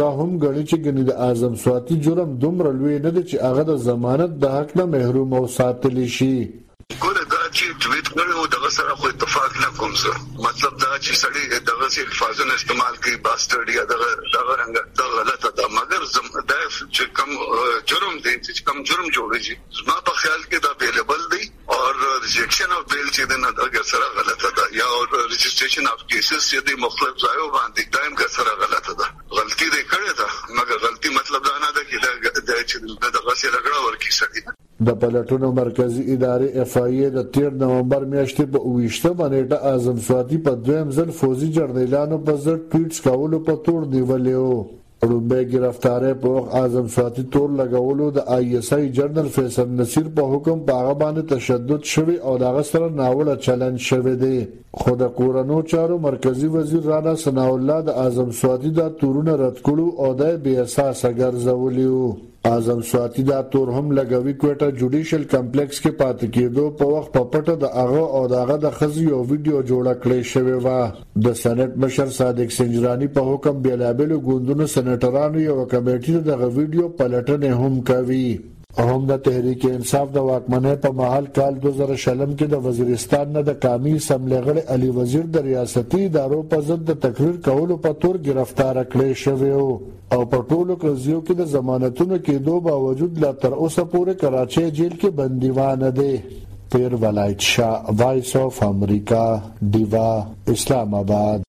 غړي چې ګنې د اعظم سواتي جرم دومره لوی نه دی چې هغه د ضمانت د حق نه محروم او ساتل شي. ګوره دا چې ټویټ کړو دغه سره خو اتفاق نه کوم زه، مطلب دا چې سړی دغه سي الفاظونه استعمال کوي باسترډ یا دغه دغه رنګ دا غلطه ده، مګر زم دا چې کوم جرم دی چې کوم جرم جوړیږي زما په خیال کې دا اویلیبل دی او ریجیکشن اف بیل چې دا دغه سره غلطه ده یا رجسټریشن اف کیسز چې د مختلف ځایو باندې دایم کا سره غلطه ده. غلطي دې کړې ده مګر غلطي مطلب دا نه ده چې دا چې دغه سره رګړه ورکی سړي. د پلټونو مرکزی ادارې اف آی ای د تیر نومبر میاشتې په اوویشتمه نیټه اعظم سواتي په دویم ځل فوزي جرنیلانو په ضد ټویټس کولو په تور نیولې وو. ورومبه گرفتاری په وخت اعظم سواتي تور لګولو د آی اس آی جنرال فیصل نصیر په حکم په هغه باندې تشدد شوی او دغه سره ناوړه چلند شوی دی. خو د کورونو چارو مرکزی وزیر رانا ثناء الله د اعظم سواتي د تورونه رد کړو او د بې اساسه ګرځولي وو. اعظم سواتي دا تور هم لګوي کوټه جوډیشل کمپلیکس کې پاتې کېدو په وخت په پټه د هغه او دغه د خزي او ویډیو جوړه کړې شوی و. د سېنات مشر صادق سنجرانی په حکم بیلابلو ګوندونو سېنیټرانو یو کمیټې دغه ویډیو پلټنه هم کوي. هم د تحریک انصاف د واکمنۍ په محل کال دو زره شلم کې د وزیرستان نه د قومي اسمبلی غړي علي وزیر د ریاستي ادارو په ضد د تقریر کولو په تور گرفتار کړی شوی او په ټولو قضیو کې د ضمانتونو کېدو باوجود لا تر اوسه پورې کراچۍ جیل کې بندیوان دی. پیر ولایت شاه، وایس اف امریکا، دیوا، اسلام آباد.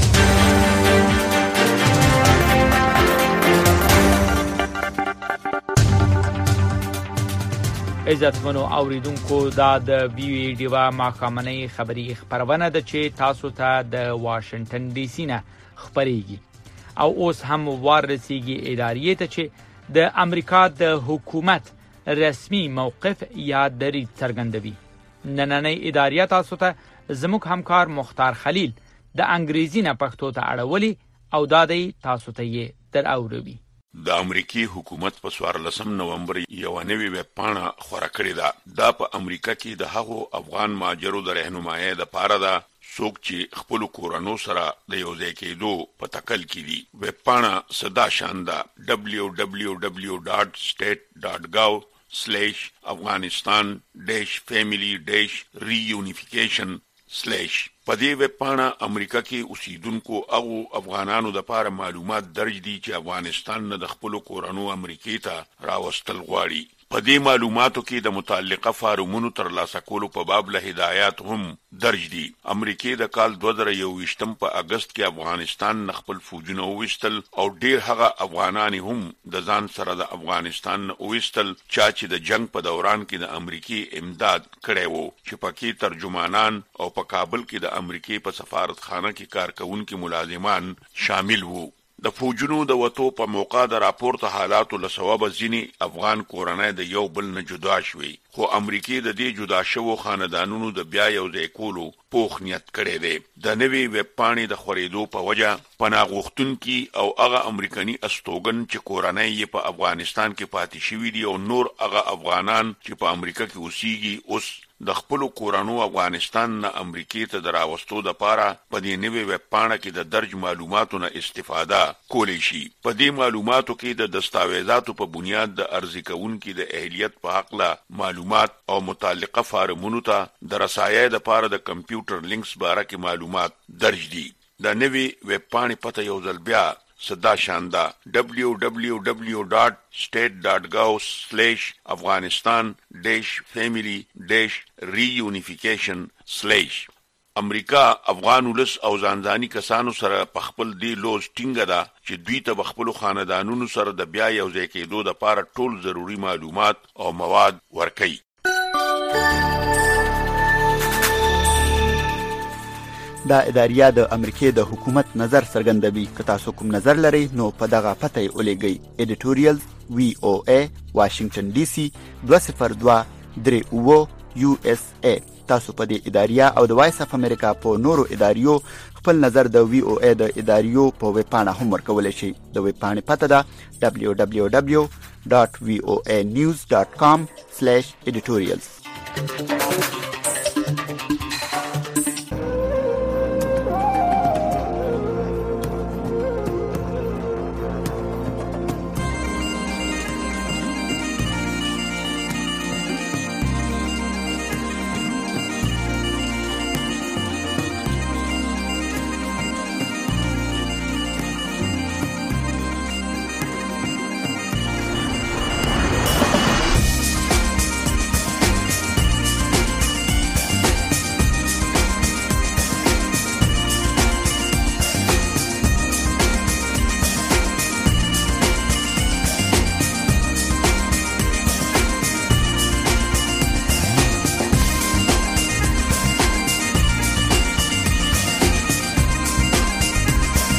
عزتمنو اوریدونکو دا د بي وي ډیوا ماخامنۍ خبری خبرونه ده چې تاسو ته د واشنگټن ډي سي نه خبريږي او اوس هم ورسیږي ادارې ته چې د امریکا د حکومت رسمي موقف یا دریځ څرګندوي. نننۍ ادارې تاسو ته زموږ همکار مختار خلیل د انګریزي نه پښتو ته اړولي او دا دی تاسو ته یې در اوروي. د امریکای حکومت په څوارلسم نومبر یو نوې ویب پاڼه خپره کړې ده. دا په امریکا کې د هغو افغان مهاجرو د رهنمایي لپاره ده څوک چې خپل کورونو سره د یو ځای کېدو په تکل کې دي. ویب پاڼه صدا شانده دبلیو دبلیو دبلیو ډاټ سټیټ ډاټ ګاو سلیش افغانستان ډیش فیملی ډیش ری یونیفیکیشن سلیش. په دې ویب پاڼه امریکا کې اوسیدونکو او افغانانو د لپاره معلومات درج دي چې افغانستان نه د خپل کورونو امریکای ته راوستل غواړي. په دې معلوماتو کې د متعلقه فارمونو تر لاسه کولو په باب له هدایات هم درج دي. امریکای د کال دوه زره یوویشتم په اگست کې افغانستان نه خپل فوجونه وویستل او ډیر هغه افغانان هم د ځان سره د افغانستان نه وویستل چې د جنگ په دوران کې د امریکای امداد کړی وو چې پکې ترجمانان او په کابل کې د امریکای په سفارتخانه کې کارکونکو ملازمان شامل وو. د فوجونو د وټو په موقع د راپورته حالاتو له سبب ځینی افغان کورنۍ د یو بل نه جدا شوي، خو امریکای د دې جدا شوو خاندانونو د بیا یو ځای کولو پوخ نیت کړی دی. د نوې ویب پاڼې د خورېدو په وجه پناه غوښتونکي او هغه امریکایي استوګن چې کورنۍ یې په افغانستان کې پاتې شوي دي او نور هغه افغانان چې په امریکا کې اوسېږي اوس د خپل کورانو افغانستان نه امریکای ته دراوستو د پاره په دې نوې ویب پاڼه کې د درج معلوماتو نه استفاده کولی شي. په دې معلوماتو کې د دستاویزاتو په بنیاد د ارزی کوونکو د اهلیت په حق له معلومات او متعلقه فارمونو ته د رسایي د پاره د کمپیوټر لینکس باره کې معلومات درج دي. د نوې ویب پاڼې پته یو ځل بیا صدا شانده دبلیو دبلیو دبلیو ډاټ سټیټ ډاټ ګاو سلیش افغانستان ډیش فیملی ډیش ری یونیفیکیشن سلیش. امریکا افغان ولس او ځانځاني کسانو سره په خپل دی لوز ټینګه ده چې دوی ته خپل خاندانونو سره د بیا یو ځای کېدو د لپاره ټول ضروری معلومات او مواد ورکړي. دا اداریا د امریکای د حکومت نظر څرګندوي. که تاسو کوم نظر لرئ نو په دغه پته یې ولېږئ. ایډیټوریال وی او ای واشنگټن ډي سي دوه صفر دوه درې اووه یو اس ای. تاسو په دې اداریا او د وایس اف امریکا په نورو اداریو خپل نظر د وی او ای د اداریو په ویب پاڼه هم ورکولی شئ. د ویب پاڼې پته ده دبلیو دبلیو دبلیو ډاټ وی او ای نیوز ډاټ کام سلیش ایډیټوریالز.